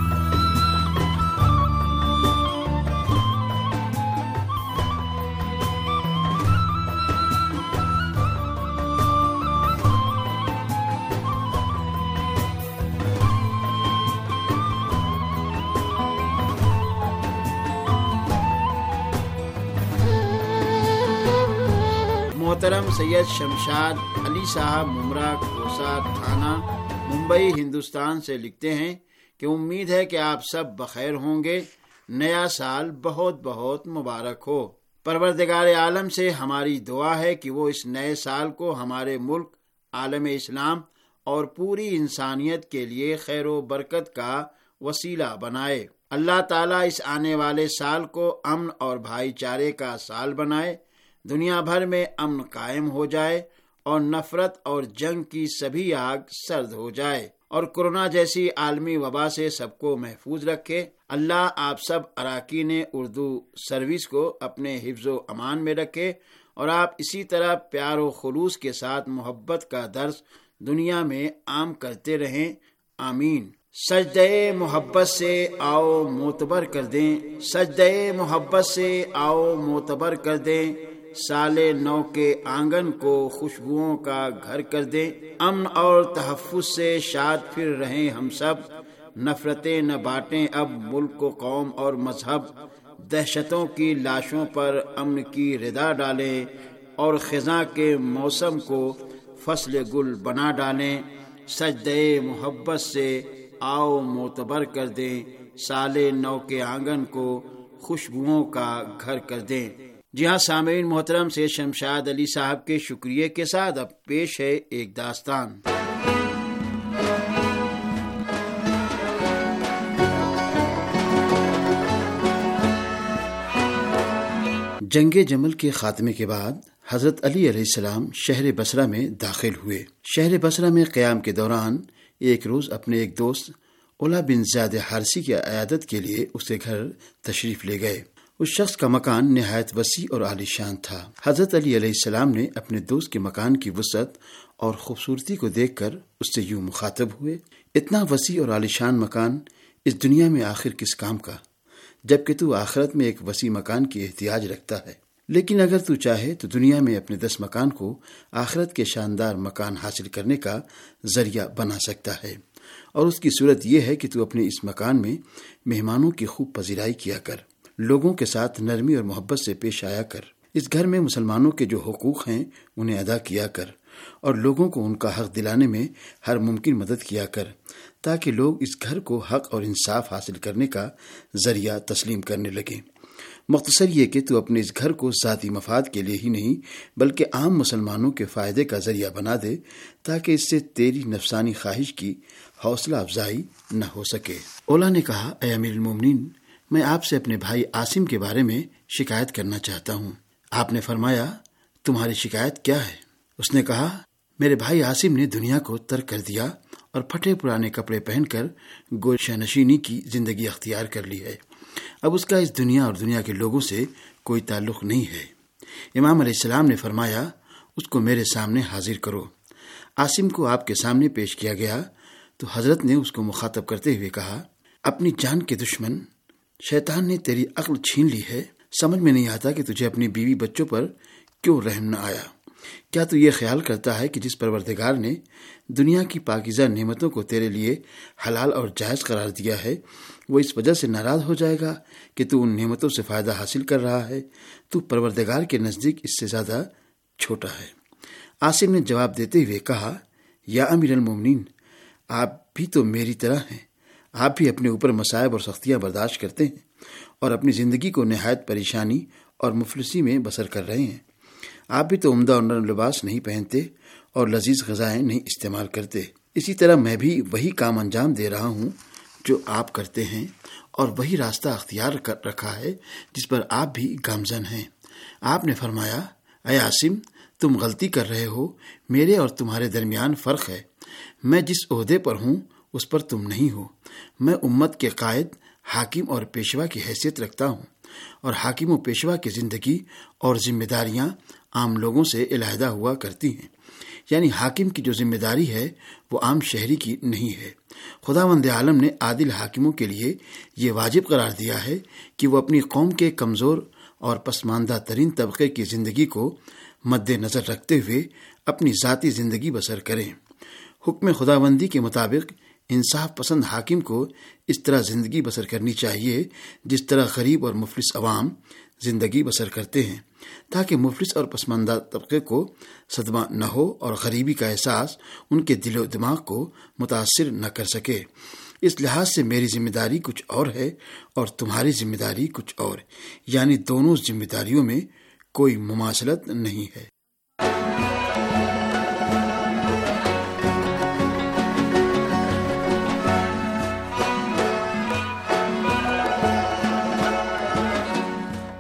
Speaker 12: محترم سید شمشاد علی صاحب ممرا کوسا تھانہ ممبئی ہندوستان سے لکھتے ہیں کہ امید ہے کہ آپ سب بخیر ہوں گے، نیا سال بہت بہت مبارک ہو۔ پروردگار عالم سے ہماری دعا ہے کہ وہ اس نئے سال کو ہمارے ملک، عالم اسلام اور پوری انسانیت کے لیے خیر و برکت کا وسیلہ بنائے۔ اللہ تعالیٰ اس آنے والے سال کو امن اور بھائی چارے کا سال بنائے، دنیا بھر میں امن قائم ہو جائے اور نفرت اور جنگ کی سبھی آگ سرد ہو جائے، اور کورونا جیسی عالمی وبا سے سب کو محفوظ رکھے۔ اللہ آپ سب اراکین اردو سروس کو اپنے حفظ و امان میں رکھے، اور آپ اسی طرح پیار و خلوص کے ساتھ محبت کا درس دنیا میں عام کرتے رہیں، آمین۔ سجدے محبت سے آؤ معتبر کر دیں، سجدے محبت سے آؤ معتبر کر دیں، سال نو کے آنگن کو خوشبوؤں کا گھر کر دیں، امن اور تحفظ سے شاد پھر رہیں ہم سب، نفرتیں نہ بانٹیں اب ملک و قوم اور مذہب، دہشتوں کی لاشوں پر امن کی ردا ڈالیں، اور خزاں کے موسم کو فصل گل بنا ڈالیں، سجدے محبت سے آؤ معتبر کر دیں، سال نو کے آنگن کو خوشبوؤں کا گھر کر دیں۔ جی ہاں سامعین محترم، سے شمشاد علی صاحب کے شکریہ کے ساتھ اب پیش ہے ایک داستان۔ جنگ جمل کے خاتمے کے بعد حضرت علی علیہ السلام شہر بصرہ میں داخل ہوئے۔ شہر بصرہ میں قیام کے دوران ایک روز اپنے ایک دوست علا بن زیاد حارثی کی عیادت کے لیے اس کے گھر تشریف لے گئے۔ اس شخص کا مکان نہایت وسیع اور عالیشان تھا۔ حضرت علی علیہ السلام نے اپنے دوست کے مکان کی وسعت اور خوبصورتی کو دیکھ کر اس سے یوں مخاطب ہوئے، اتنا وسیع اور عالیشان مکان اس دنیا میں آخر کس کام کا، جبکہ تو آخرت میں ایک وسیع مکان کی احتیاج رکھتا ہے۔ لیکن اگر تو چاہے تو دنیا میں اپنے 10 مکان کو آخرت کے شاندار مکان حاصل کرنے کا ذریعہ بنا سکتا ہے، اور اس کی صورت یہ ہے کہ تو اپنے اس مکان میں مہمانوں کی خوب پذیرائی کیا کر، لوگوں کے ساتھ نرمی اور محبت سے پیش آیا کر، اس گھر میں مسلمانوں کے جو حقوق ہیں انہیں ادا کیا کر، اور لوگوں کو ان کا حق دلانے میں ہر ممکن مدد کیا کر، تاکہ لوگ اس گھر کو حق اور انصاف حاصل کرنے کا ذریعہ تسلیم کرنے لگیں۔ مختصر یہ کہ تو اپنے اس گھر کو ذاتی مفاد کے لیے ہی نہیں بلکہ عام مسلمانوں کے فائدے کا ذریعہ بنا دے، تاکہ اس سے تیری نفسانی خواہش کی حوصلہ افزائی نہ ہو سکے۔ اولا نے کہا، اے امیر المومنین، میں آپ سے اپنے بھائی عاصم کے بارے میں شکایت کرنا چاہتا ہوں۔ آپ نے فرمایا، تمہاری شکایت کیا ہے؟ اس نے کہا، میرے بھائی عاصم نے دنیا کو ترک کر دیا اور پھٹے پرانے کپڑے پہن کر گوشہ نشینی کی زندگی اختیار کر لی ہے۔ اب اس کا اس دنیا اور دنیا کے لوگوں سے کوئی تعلق نہیں ہے۔ امام علیہ السلام نے فرمایا، اس کو میرے سامنے حاضر کرو۔ عاصم کو آپ کے سامنے پیش کیا گیا تو حضرت نے اس کو مخاطب کرتے ہوئے کہا، اپنی جان کے دشمن شیطان نے تیری عقل چھین لی ہے۔ سمجھ میں نہیں آتا کہ تجھے اپنی بیوی بچوں پر کیوں رحم نہ آیا۔ کیا تو یہ خیال کرتا ہے کہ جس پروردگار نے دنیا کی پاکیزہ نعمتوں کو تیرے لیے حلال اور جائز قرار دیا ہے، وہ اس وجہ سے ناراض ہو جائے گا کہ تو ان نعمتوں سے فائدہ حاصل کر رہا ہے؟ تو پروردگار کے نزدیک اس سے زیادہ چھوٹا ہے۔ عاصم نے جواب دیتے ہوئے کہا، یا امیر المومنین، آپ بھی تو میری طرح ہیں، آپ بھی اپنے اوپر مصائب اور سختیاں برداشت کرتے ہیں اور اپنی زندگی کو نہایت پریشانی اور مفلسی میں بسر کر رہے ہیں۔ آپ بھی تو عمدہ اور نرم لباس نہیں پہنتے اور لذیذ غذائیں نہیں استعمال کرتے۔ اسی طرح میں بھی وہی کام انجام دے رہا ہوں جو آپ کرتے ہیں، اور وہی راستہ اختیار کر رکھا ہے جس پر آپ بھی گامزن ہیں۔ آپ نے فرمایا، اے عاصم، تم غلطی کر رہے ہو، میرے اور تمہارے درمیان فرق ہے۔ میں جس عہدے پر ہوں اس پر تم نہیں ہو۔ میں امت کے قائد، حاکم اور پیشوا کی حیثیت رکھتا ہوں، اور حاکم و پیشوا کی زندگی اور ذمہ داریاں عام لوگوں سے علیحدہ ہوا کرتی ہیں، یعنی حاکم کی جو ذمہ داری ہے وہ عام شہری کی نہیں ہے۔ خداوند عالم نے عادل حاکموں کے لیے یہ واجب قرار دیا ہے کہ وہ اپنی قوم کے کمزور اور پسماندہ ترین طبقے کی زندگی کو مد نظر رکھتے ہوئے اپنی ذاتی زندگی بسر کریں۔ حکم خداوندی کے مطابق انصاف پسند حاکم کو اس طرح زندگی بسر کرنی چاہیے جس طرح غریب اور مفلس عوام زندگی بسر کرتے ہیں، تاکہ مفلس اور پسماندہ طبقے کو صدمہ نہ ہو اور غریبی کا احساس ان کے دل و دماغ کو متاثر نہ کر سکے۔ اس لحاظ سے میری ذمہ داری کچھ اور ہے اور تمہاری ذمہ داری کچھ اور، یعنی دونوں ذمہ داریوں میں کوئی مماثلت نہیں ہے۔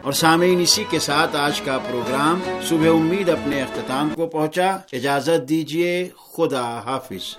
Speaker 12: और सामीन, इसी के साथ आज का प्रोग्राम सुबह उम्मीद अपने अख्ताम को पहुंचा। इजाजत दीजिए, खुदा हाफिज।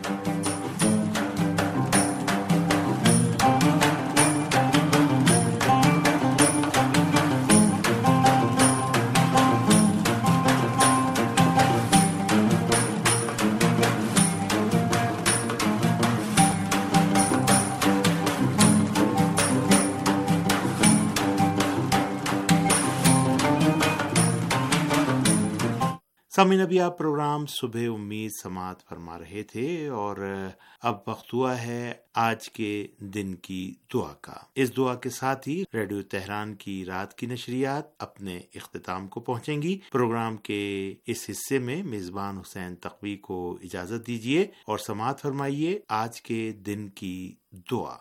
Speaker 3: सामीन, अभी आप प्रोग्राम सुबह उम्मीद समात फरमा रहे थे और अब वक्त हुआ है आज के दिन की दुआ का। इस दुआ के साथ ही रेडियो तेहरान की रात की नशरियात अपने इख्तिताम को पहुंचेंगी। प्रोग्राम के इस हिस्से में मेजबान हुसैन तकवी को इजाजत दीजिए और समात फरमाइए आज के दिन की दुआ।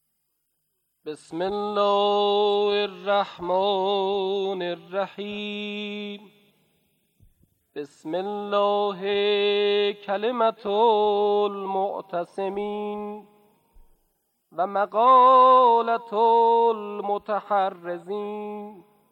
Speaker 13: बिस्मिल्लाहिर्रहमानिर्रहीम। बिस्मिल्लाहि कलिमतुल मुअतसिमीन व मक़ालतुल मुतहर्रिज़ीन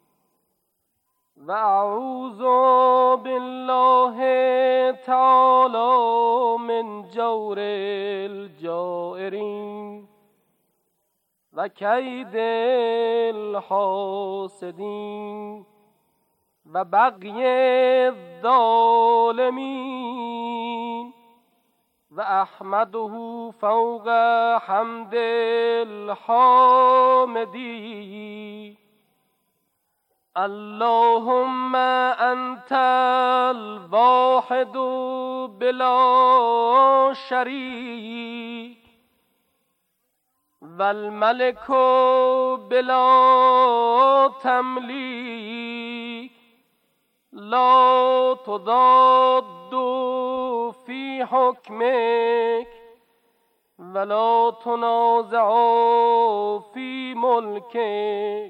Speaker 13: व अऊज़ु बिल्लाहि तआला मिन जौरिल जाइरीन व कैदिल हासिदीन व बग़य ज़ालिमीन व अहमदहु फ़ौक़ हम्दिल हामिदीन। अल्लाहुम्मा अंतल वाहिदु बिला शरीक वल मलिकु बिला तमलीक ला तुदाद्दु फी हुक्मिक वला तुनाज़अ फी मुल्किक।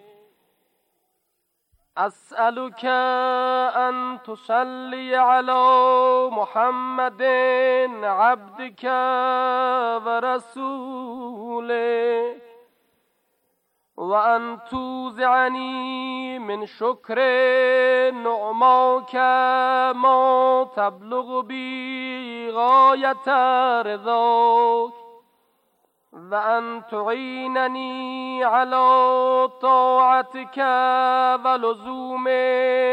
Speaker 13: अस्अलुका अन तुसल्ली अला मुहम्मदिन अब्दिका व रसूलिक व अन तुज़िअनी मिन शुक्रि निअमाका मा तबलुगु बी गायत रिज़ाक व अन तुईननी अला ताअतिका व लुज़ूमि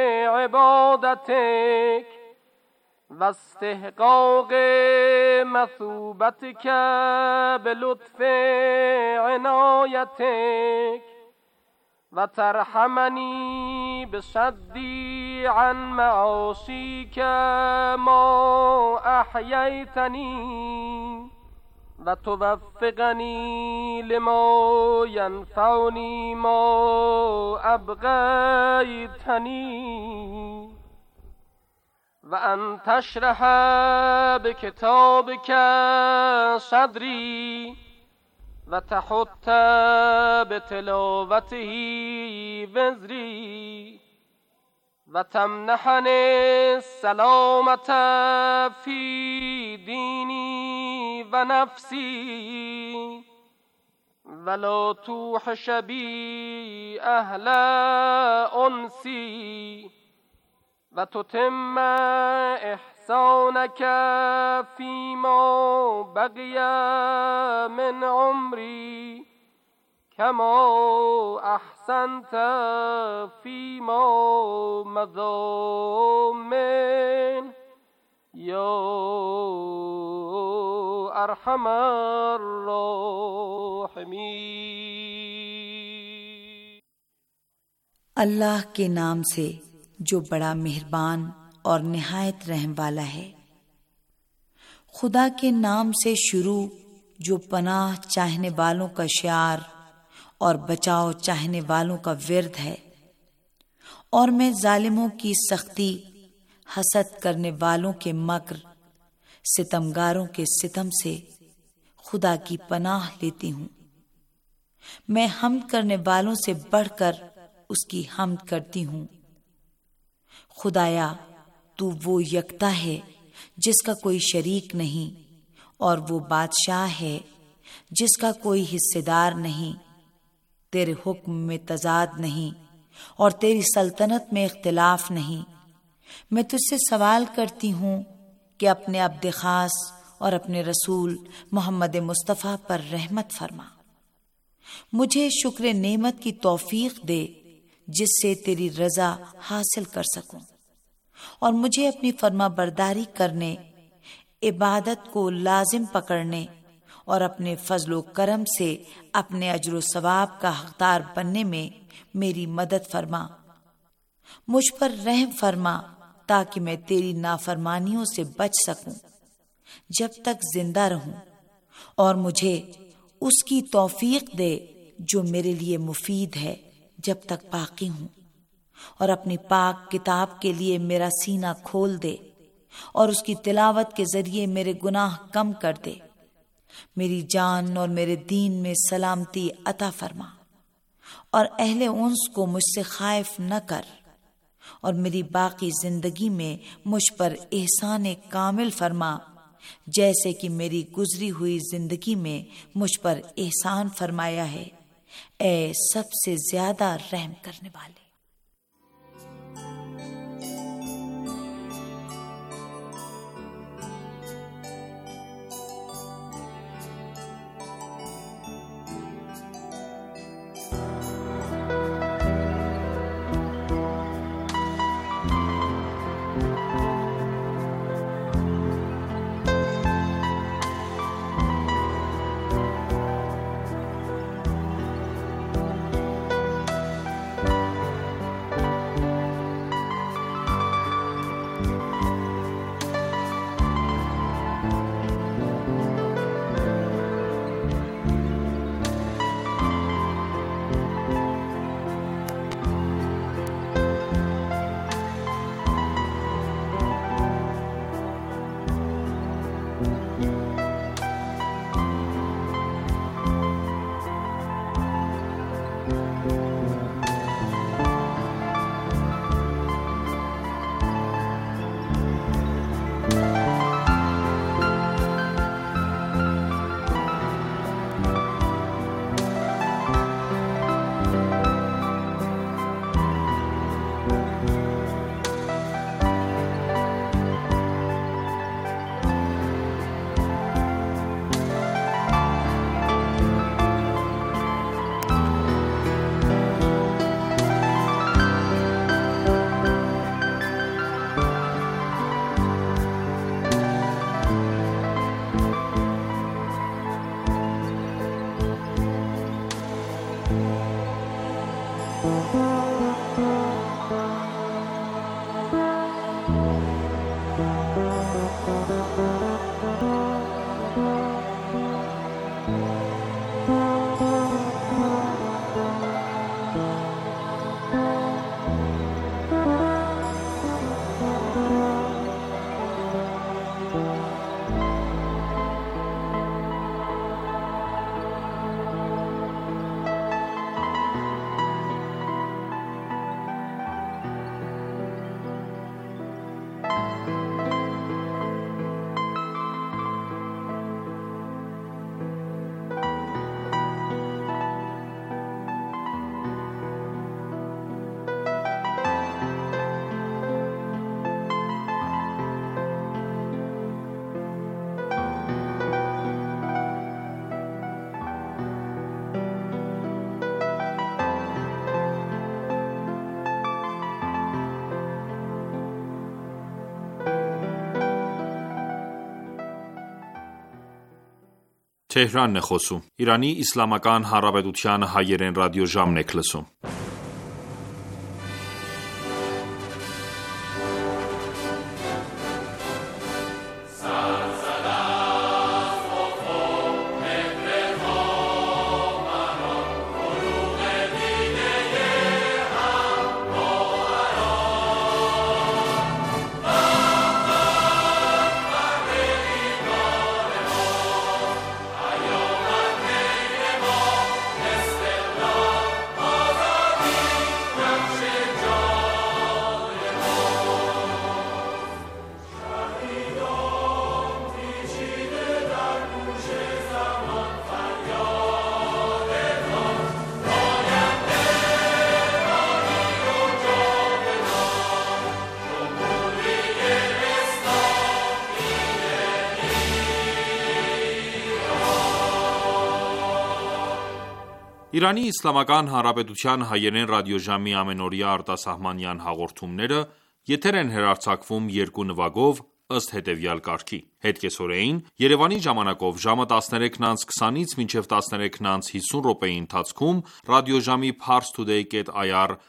Speaker 13: इबादतिक व इस्तिहक़ाक़ि मसूबतिका बिलुत्फ़ि इनायतिक व तरहमनी बिसद्दी अन मआसीका मा अहयैतनी व तुवफ़्फ़िक़नी लिमा यनफ़अनी मा अबग़यतनी व अन तशरह बिकिताबिका सदरी व तहुत्त बितिलावतिही विज़री व तमनहनी सलामत फी दीनी व नफ्सी वला तुहश बी अहल उनसी व तुतिम्म इहसानक फीमा बक़िय मिन उम्री कमा अहसनत फीमा मज़ा मिन या अरहमर राहिमीन।
Speaker 5: अल्लाह के नाम से जो बड़ा मेहरबान और निहायत रहम वाला है। खुदा के नाम से शुरू जो पनाह चाहने वालों का शियार और बचाव चाहने वालों का विर्द है। और मैं जालिमों की सख्ती, हसद करने वालों के मक्र, सितमगारों के सितम से खुदा की पनाह लेती हूँ। मैं हमद करने वालों से बढ़कर उसकी हमद करती हूँ। खुदाया, तू वो यकता है जिसका कोई शरीक नहीं, और वो बादशाह है जिसका कोई हिस्सेदार नहीं। तेरे हुक्म में तजाद नहीं اور تیری سلطنت میں اختلاف نہیں۔ میں تجھ سے سوال کرتی ہوں کہ اپنے عبد خاص اور اپنے رسول محمد مصطفیٰ پر رحمت فرما۔ مجھے شکر نعمت کی توفیق دے جس سے تیری رضا حاصل کر سکوں، اور مجھے اپنی فرما برداری کرنے، عبادت کو لازم پکڑنے اور اپنے فضل و کرم سے اپنے اجر و ثواب کا حقدار بننے میں میری مدد فرما۔ مجھ پر رحم فرما تاکہ میں تیری نافرمانیوں سے بچ سکوں جب تک زندہ رہوں، اور مجھے اس کی توفیق دے جو میرے لیے مفید ہے جب تک باقی ہوں، اور اپنی پاک کتاب کے لیے میرا سینہ کھول دے اور اس کی تلاوت کے ذریعے میرے گناہ کم کر دے۔ میری جان اور میرے دین میں سلامتی عطا فرما، اور اہل انس کو مجھ سے خائف نہ کر، اور میری باقی زندگی میں مجھ پر احسان کامل فرما جیسے کہ میری گزری ہوئی زندگی میں مجھ پر احسان فرمایا ہے، اے سب سے زیادہ رحم کرنے والے۔
Speaker 14: Թեհրան է խոսում։ Իրանի Իսլամական Հանրապետության հայերեն ռադիոժամն եք լսում։
Speaker 15: Ayom
Speaker 14: Իրանի Իսլամական Հանրապետության հայերեն ռադիոժամի ամենօրյա արտասահմանյան հաղորդումները եթեր են հեռարձակվում երկու նվագով ըստ հետևյալ կարգի: Հետկեսօրեին Երևանի ժամանակով ժամը 13:20-ից մինչև 13:50 րոպեի ընթացքում ռադիոժամի parstoday.ir